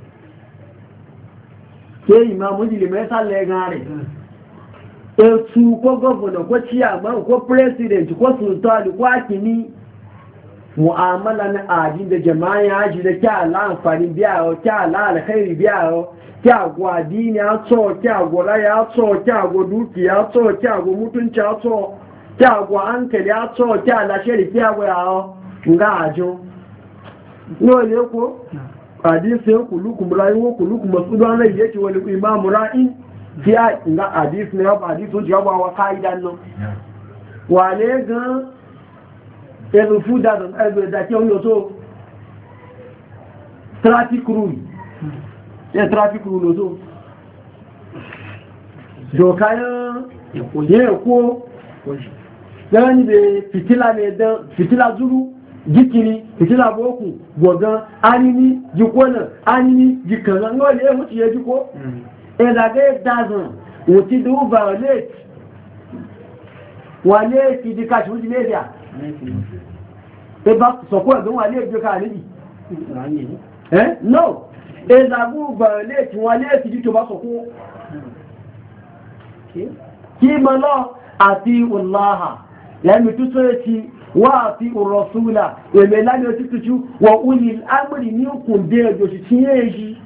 ke imamu jilimai salle gare etu ko governor ko chairman ko president ko sultan ko akini mu'amala na aji da jama'i aji da kya ala amfani biya kya ala alkhairi biya kya gwa dini ya tso kya gwa ya tso kya gwa duki ya tso kya gwa mutunci ya tso kya gwa hankali ya tso kya la sheri kya gwa ya nga ajo no le ko hadisi ya kulukum ra'in wa kulukum mas'ulun rai yake wani imam ra'in fiya nga hadisi ne ba hadisi sun jawa wa kaidan no wale ga elu fuda don ebe da ke on so traffic rule ya traffic rule so do kayan ye ko dan be fitila ne dan fitila zuru jikini fitila boku gogan anini jikona anini jikana no le muti ye jiko e da ge dazan wuti do violate wale ti di ka shuji media e ba so ko don wale je ka ni no e da bu violate wale ti di to ba so ko ki malo ati wallaha ya mi tu so ti wa fi rasula wa me la ni tutu wa ulil amri minkum de jo shi tiyeji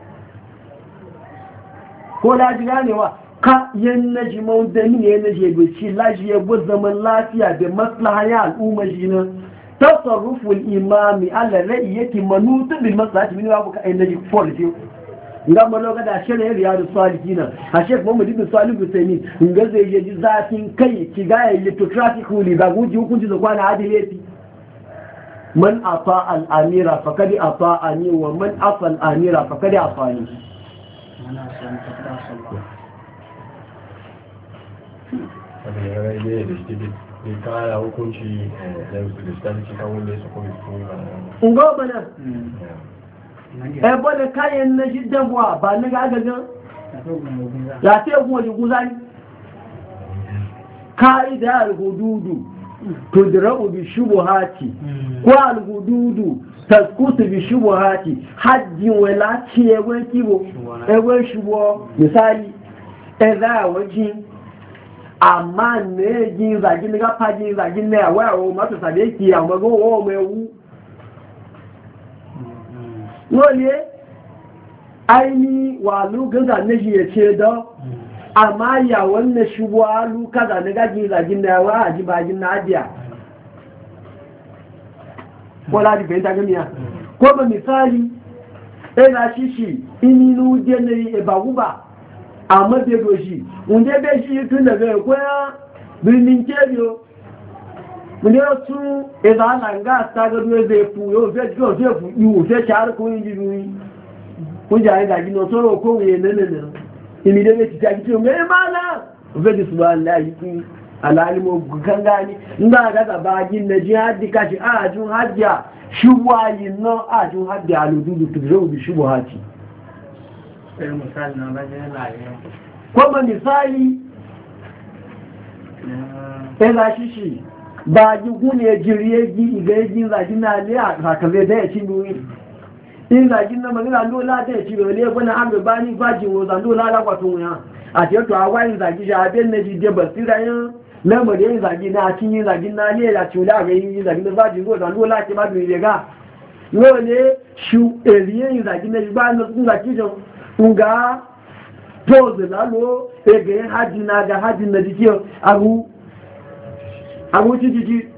ko da jiga ne wa ka yan naji mun da ni ne naji be shi laji ya go zaman lafiya da maslaha ya al'umma jina tasarrufu al-imam ala ra'iyati manut bil maslahati min wa ka naji policy nga malo ga da shine riyadu salihina a shek Muhammad ibn Salih Hussein nga zai yi zafin kai ki ga yi to traffic rule ba guji hukunci da kwana adalci man ata al-amira faqad ata'ani wa man afa al-amira faqad afani kaya hukunci da kristanci kawai ne su kuma su ngo bana ebe da kayan na jiddan buwa ba na gagagan ya ce kuma jigun zani ka'ida al-hududu tudra'u bi shubuhati ko al-hududu taskutu bi shubuhati hajji wala ci ewe kibo ewe shubo misali ẹ̀dá waji amma ne jin zagin ga faji zagin ne wa o mato sabe ki amma go o mewu wole aini walu gaza ne ya ce da amma ya wannan shubuwa lu kaza ne gaji zagin da wa aji bagin na adiya ko la di fahimta gamiya ko ba misali ina shishi ininu denari e baguba amma bai doshi wanda bai shi tun daga ya koya birnin kebiyo wanda ya su idan langa ta ga duwe zai fu yau zai fu iwu sai shahar ko yin jiruyi kun jari da gino soro ko wuye nan imi da bai ta gice mai mana zai su ba Allah yi kun alalimo kan gani inda ga da bagin na jihadi kashi a jun hajja shubuhayi nan a jun hajja alududu tuzo bi shubuhati kuma misali ɗaya shishi ba ji gune jiriye gi igayegin zagin na liya hakabe da ya ci nuni in zagin na magana lola da ya ci role gwana an gaba ni fajin wazan lola lakwatun wuya a ce to awa yin zagi shahabin na jide basira yin lamar yin zagi na cin yin zagin na liya ya ci wula ga yin zagin na fajin wazan lola ke ba duniya ga lole shu eriye yin zagin na ba na sun zaki jan nga pose lalo ege haji na ga haji na dikio agu titi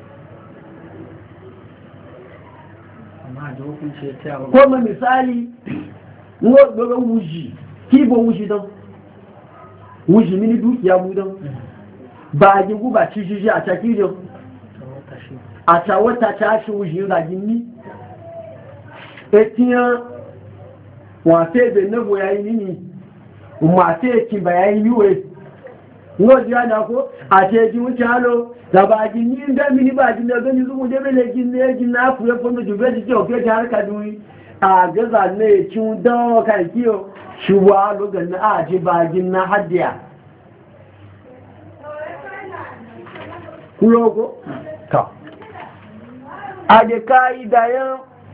ko ma misali ngo dogo wuji kibo wuji don wuji mini dukiya mu don ba ji guba ciji a takijo a tawata tashi wuji ga ginni etiyan wọ́n fẹ́ bẹ̀ náà bóyá yìí ní wọ́n àti ìkìbà yà yìí wé wọ́n di àdàkó àti ẹjì wọ́n ti á lọ gàbàjì ní gẹ́mì níbàjì ní ọgbẹ́ ní ṣúgbọ́n débẹ̀lẹ̀ jí ní ẹjì náà fúrẹ́ fọ́nà jù bẹ́ẹ̀ jíjẹ́ òkè jẹ́ àríkàdúrí àgẹ́zà náà tí ó dánwọ́ kàìkí ọ ṣùgbọ́n lọ́gàn náà àjíbàjì náà hádìá kúrọ́gọ́ ká àdèkà ìdáyán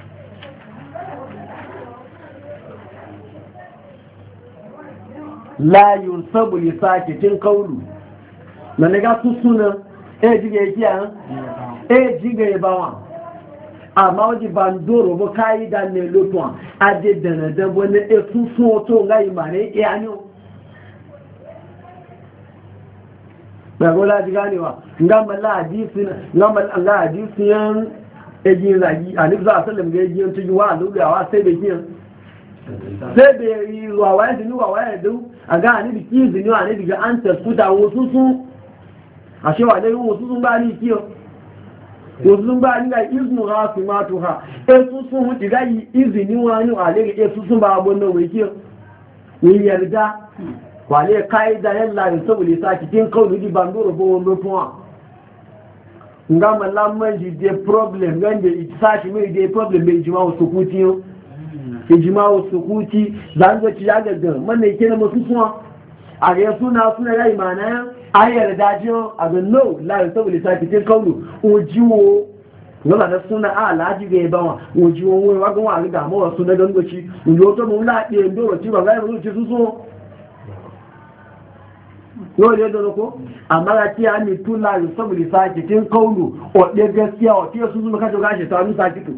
la yunsabu li sakitin qawlu na naga susuna jiga yake an jiga yabawa amma waje bandoro bo kai da ne lotwa ade dana da wani susu to ngai mare yani ba gola diga ne wa ngamba la hadisi ngamba la hadisi yan ejin zagi annabi sallallahu alaihi wasallam ga ejin tuji wa lulawa sai da kiyan sai da yi wawaye da wawaye da a ga ni biki zini wa ni diga an taskuta wasu su a shewa dai wasu sun ba ni kiyo wasu sun ba ni ga iznu rasimatuha su sun huti ga izini wa ni a lega su sun ba abun nan wai kiyo ni yarda wale kaida yalla yin saboda sa cikin kauli di bandoro bo lotuwa ngama lamman ji de problem gande itsashi mai de problem bai jima wasu kutiyo ijma'u sukuti zango ci ya gaga manne yake na musu suwa a ga suna ya imana ayar dajiyo a ga no la ya saboda sake tin kaulu ojiwo wala da suna alaji ga bawa ojiwo wai wa ga wa ga mu wasu na gangoci ujo to mun la de ndo ci ba ga mu ci suso no le do ko amma ga ti ani tula ya saboda sake tin kaulu o de gaskiya o ti su su maka to gashi ta mu sake to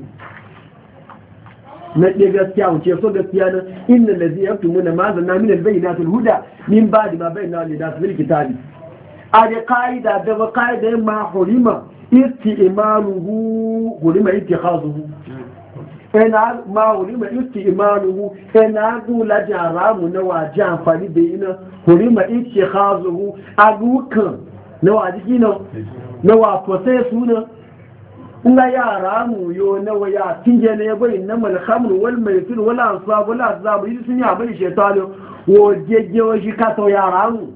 na ɗaya gaskiya wuce so gaskiya nan inna lazi ya fi muna mazan na minar bayyana huda min ba da ma bayyana wani da su bil kitabi a da ka'ida da ba ka'ida yin ma hurima isti'maluhu hurima ittikhazuhu ina ma hurima isti'maluhu ina gula jaramu na waje amfani da ina hurima ittikhazuhu agukan na waje kina na wa process suna nga yara mu yo na waya tinje ne bai na mal khamr wal maisir wala asab wala azab yi sun ya bai shaytano wo jeje wo shi ka to yara mu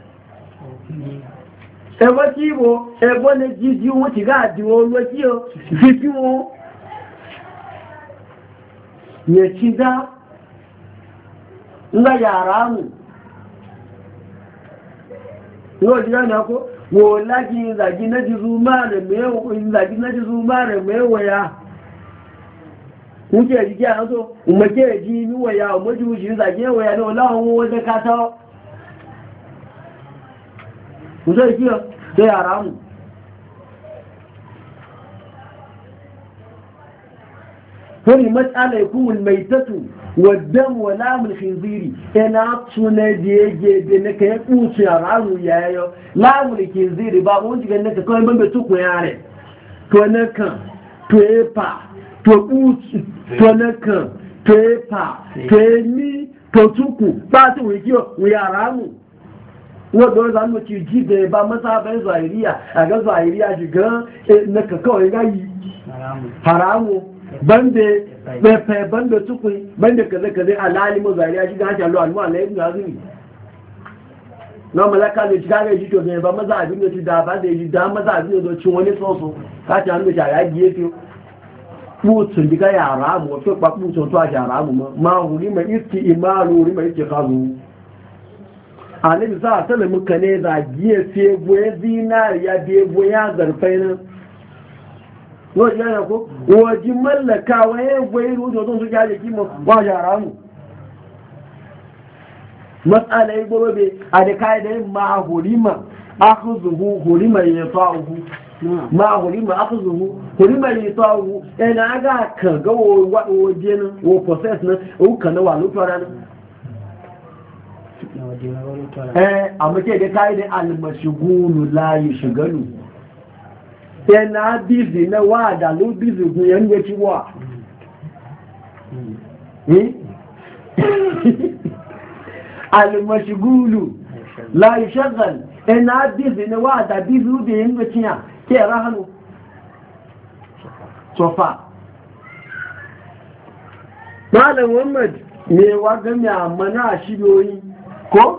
e wati bo e bone jiji wo ti ga di wo lo ti o fiti wo ye chinda nga yara mu yo diga na ko wo lagi zagi na jizu mare me zagi na jizu mare me waya kuke jiki an so umake ji ni waya mu ji zagi waya no lawon wo da ka ta ku zai kiyo da yara mu هذه مسألة يكون الميتة والدم ولام الخنزير أنا تسونا ديجي بينك يقوس يا رامو يا لام الخنزير بابون تيجي إنك كل من بتوك يعني كونك to epa to butu to nakan to epa to emi to tuku ba ti wi haramu wọ́n dọ́rọ̀ zanú ti jíde bá mọ́sáfẹ́ zahiriya a ga zahiriya shiga na kakawai gayi haramu bande pepe bande tukui bande kaze alalimu zahiriya shiga hajji allo almu alayi ga zuni na malaka ne shiga ga jito ne ba maza abin da ti da ba da yi da maza abin da cin wani soso ka ci hannu ya giye fi putsun diga ya haramu wato ba putsun to a haramu ma huri mai iski imaru huri mai iski kazu annabi sa sallam muka ne da giye fe boye zinariya be boye zarfai nan no ya ko waji mallaka waye boye rudo don su jaje kimo wa haramu mas'ala yi gobe a da kai da ma hulima akhuzuhu hulima yata'uhu ma hulima akhuzuhu hulima yata'uhu ina ga kan ga waje nan wo process nan o kana wa lutura nan amma ke da kai da almashghulu la yushgalu yana busy na wa da lu busy gun yan yaci wa almashghulu la yushgal yana busy na wa da busy da yan yaci ya ke rahanu sofa malam Muhammad me wa ga me amana shidoyi ko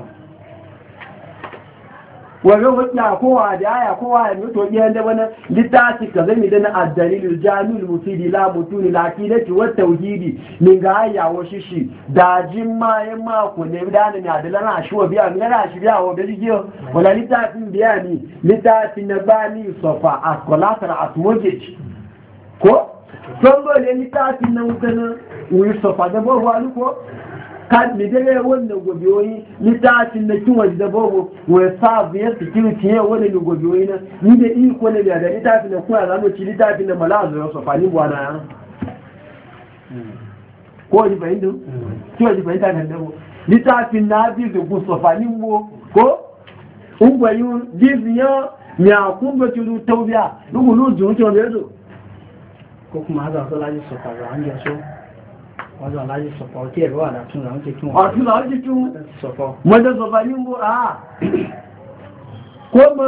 wani hujja kowa da aya kowa ya mutu biyan da wani littafi ka zai da na addalilul jami'ul mufidi la mutuni la akidati wa tauhidi min ga aya wa shishi da jin ma yan ma ko ne da ne da lana shi wa biya ngana shi biya wa da jiyo wala littafin biya ni littafin na bani sofa asqalatar asmojich ko don gole littafin nan kana wi sofa da bo wa ko kan mi dare wannan gobiyoyi litafin da kin waje da babu wai sabu ya security ya wannan gobiyoyi na ni da iko ne da litafin da kuma zamu ci litafin da malazu ya sofani bwana ya ko ji bayin do ko ji bayin da dawo litafin na bi da ku sofani mo ko ungwayu diziya ya kungo tudu tawbiya lugu luzu to bezo ko kuma haza so laji sofa ga an ya so wọ́n láyé sọ̀pọ̀ tí ẹ̀rọ àdàtún àwọn jẹ́ kí wọ́n ọ̀tún láwọn jẹ́ kí wọ́n sọ̀pọ̀ mọ́jọ́ sọ̀pọ̀ ní mbó àà kó mọ́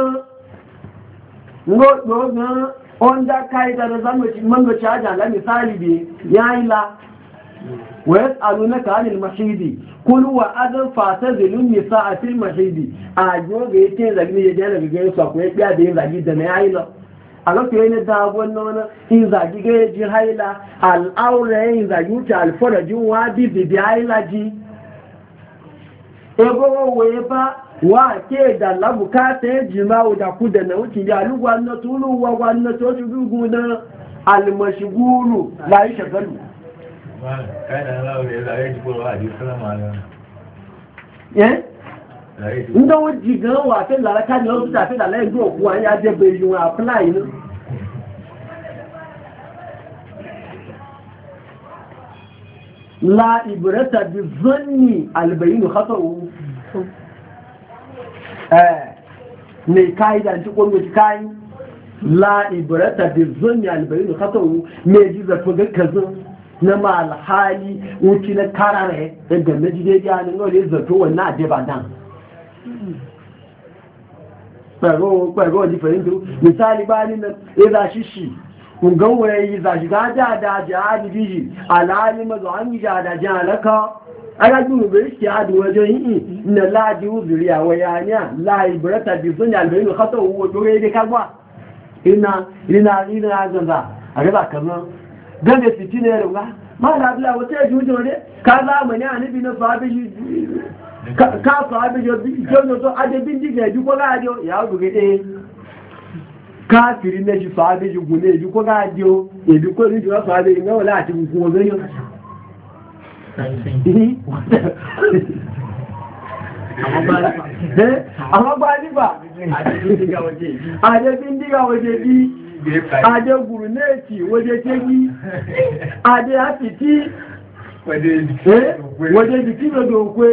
ngọ́gbọ́n ọ́njá káìdà da mọ́gbọ̀ci ajá lámì sáàlìbì ya ila wẹ́s alunaka anil mashidi kuluwa adon fata zilun nisa a fil mashidi a yoga ya ce zagi ne ya jana gaggayin su akwai ɗaya da yin zagi da na ya ila a lokacin yana da wannan in zagi ga ji haila al'aura yin zagi wuce alfarajin wa bibi haila ji ego waye ba wa ke da labukata ya jima'u da ku da na wuce ya lugwa na tulu wa gwanna to shi gugu na almashigulu la yi shagalu ǹdọ́ wọ́n jì gan wà fẹ́ lára káàdì lọ́wọ́ títà fẹ́ lára ẹgbẹ́ òkú ayé adẹ́bẹ̀ ìlú àpláì ní la ìbẹ̀rẹ̀ta bí zọ́nì alìbẹ̀yìnù kátọ̀ owó ní káìdà tí kò mẹ́ káì la ìbẹ̀rẹ̀ta bí zọ́nì alìbẹ̀yìnù kátọ̀ owó méjì zafin gẹ́kẹ̀zọ́ na ma alhali wuce na karare daga na jide ya ne ngole zato wannan adebadan pẹ̀rọ di fẹ̀yìntò misali bá nínú ìzà ṣíṣì ǹganwẹ̀ ìzà ṣìgá dáadáa àdìdíjì aláàrímọ̀zọ̀ an yi dáadáa alaka arágbùrù bẹ̀rẹ̀ ṣe àdìwọ̀jọ́ yìí na láàájí uzuri àwọn yányà láì bẹ̀rẹ̀ta bí fún àlbẹ̀rẹ̀ kátọ̀ owó tó rẹ̀ kágbà ina ganza a rẹ̀ kanan gane fiti ne ruwa ma da abula wata ya jujo ne ka zamani a nufi na sahabi ka sahabi jojo to adabin diga ya ji ko gajo ya buge ɗaya kafiri na shi sahabi ji gune ya ji ko gajo ya ji ko rinji wa sahabi in gawa lati kuma zai yi amma ba ni ba adabin diga waje bi adé gùrùnẹ́ẹ̀tì wọ́dé tẹ́gí adé àfìtí wọ́dé jìtí lọ́dọ̀ òkwé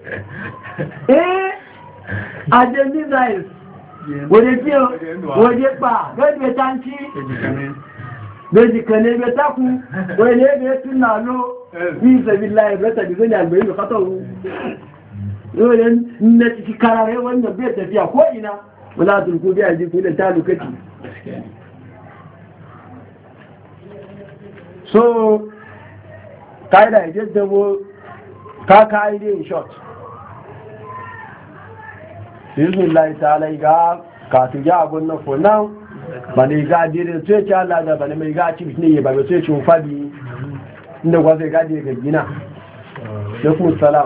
adé missiles wọ́dé tí wọ́dé pa gẹ́gẹ́ tánkí beji kane be taku wele be tunalo fi sabilillah be ta bizani albayin da khatawu dole ne ci karare wannan bai tafiya ko ina wala tulku bi aji ku da talukati so kaida idan dabo ka kaide in short bismillah ta'ala ga ka tuja abun nan for now ba ne ga dire sai ci Allah da ba ne mai ga ci ne ba ba sai ci fadi inda kwa sai ga dire ga gina alaikum salam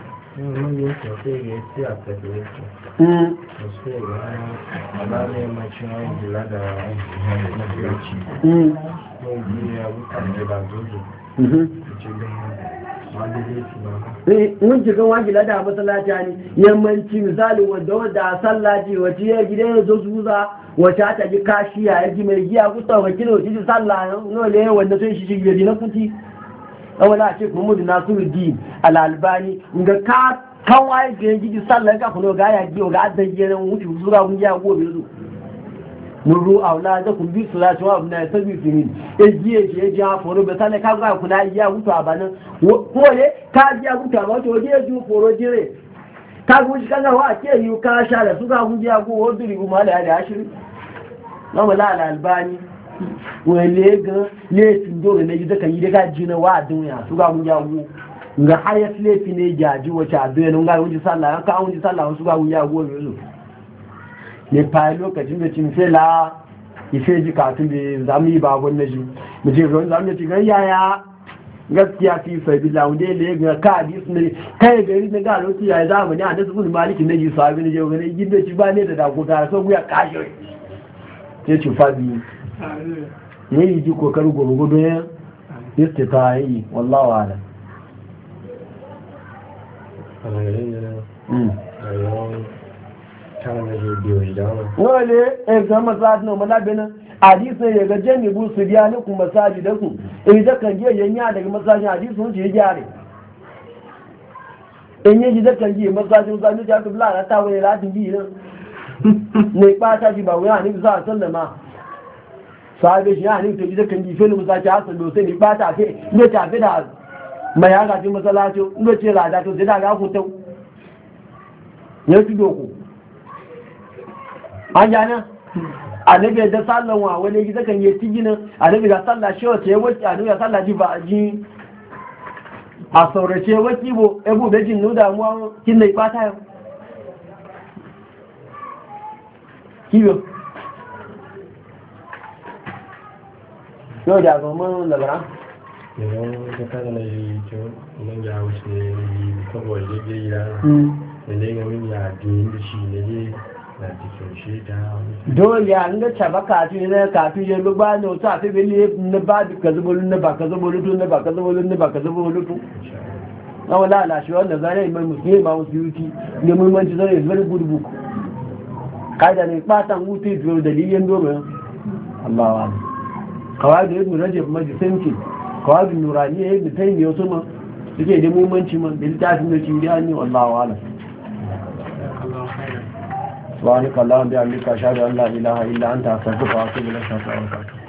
mun ji kan wajila da masallaci ne yammanci misali wadda sallaci wace ya gidan ya zo zuza wace ta ji kashi ya ji mai giya kusa wa kilo ji sallah no le wanda sai shi shi na kuti awala ce Muhammadu Nasiruddin Al-Albani ga ka kan waye ga ji sallah ka kuno ga ya ji ga addan gidan wuce zura mun ya gobe zo nuru aula da kun bi salati wa abna sabi finin ejiye je je aforo be sale ka ga kuna iya hutu abanan kole ka ji hutu ba to je ju foro jire ka guji kaga wa ke yi ka sha da su ga guji go woduri kuma da ya ashiri na wala Al-Albani wele ga le tindo ne ji da kan yi daga jina wa dunya su ga guji go nga hayat le fine jaji wace aduye ne ga guji sallah ka guji sallah su ga guji go zo ne fa lokacin da cin fela ife ji katun da zamu yi babon naji mu je ruwan zamu ci ga yaya gaskiya fi fa billah wanda le ga ka hadis ne kai gari ne ga lokaci ya zamani a nasu bin maliki naji sahabi ne je ga ne gidda ci ba ne da dago ga so guya kashi ce ci fa bi ne yi ji kokarin gurgudu ya istita yi wallahi wala wale ga masajid no malabina hadisi ya ga jami bu su biya ni kuma masajidan ku da kan je yanya daga masajin hadisi sun je gyare in yi da kan je masajin zanu ja ku la ta wani ladin bi ne ba ta ji ba wani hadisi za sallama sahabe shi hadisi da kan je fil musaji hasan do sai ni ba ta fe ne ta fe da mai haka ji masallaci ne ce la da to sai da ga ku tau ne ki doko hanyana annabi da sallan wa wani gida kan yi tigina annabi da sallah shi wace ya wuce annabi da sallah ji ba ji a saurace waki bo ebu da jin nuda mu kin da ibata yau kiyo yau da ga mun labara idan ka kada na yi to mun ya wuce ne kawai da yayi da ne ga mun ya din da shi ne dole ya nga caba kafin na kafin ya lugba ne wato a fi bele na ba da ka zubo na ba ka zubo lutu na ba ka zubo lutu na ba ka zubo lutu na wala ala shi wanda zane mai musulmi ma musulmi ne muhimmanci zane very good book kaida ne fatan wuce da dalilin domin Allah wa kawai da ibn rajab majisanci kawai da nurani ya ibn taymiyyah wasu ma suke da muhimmanci man da littafin da cin ne wallahi wa ala سبحانك اللهم وبحمدك اشهد ان لا اله الا انت استغفرك واتوب اليك.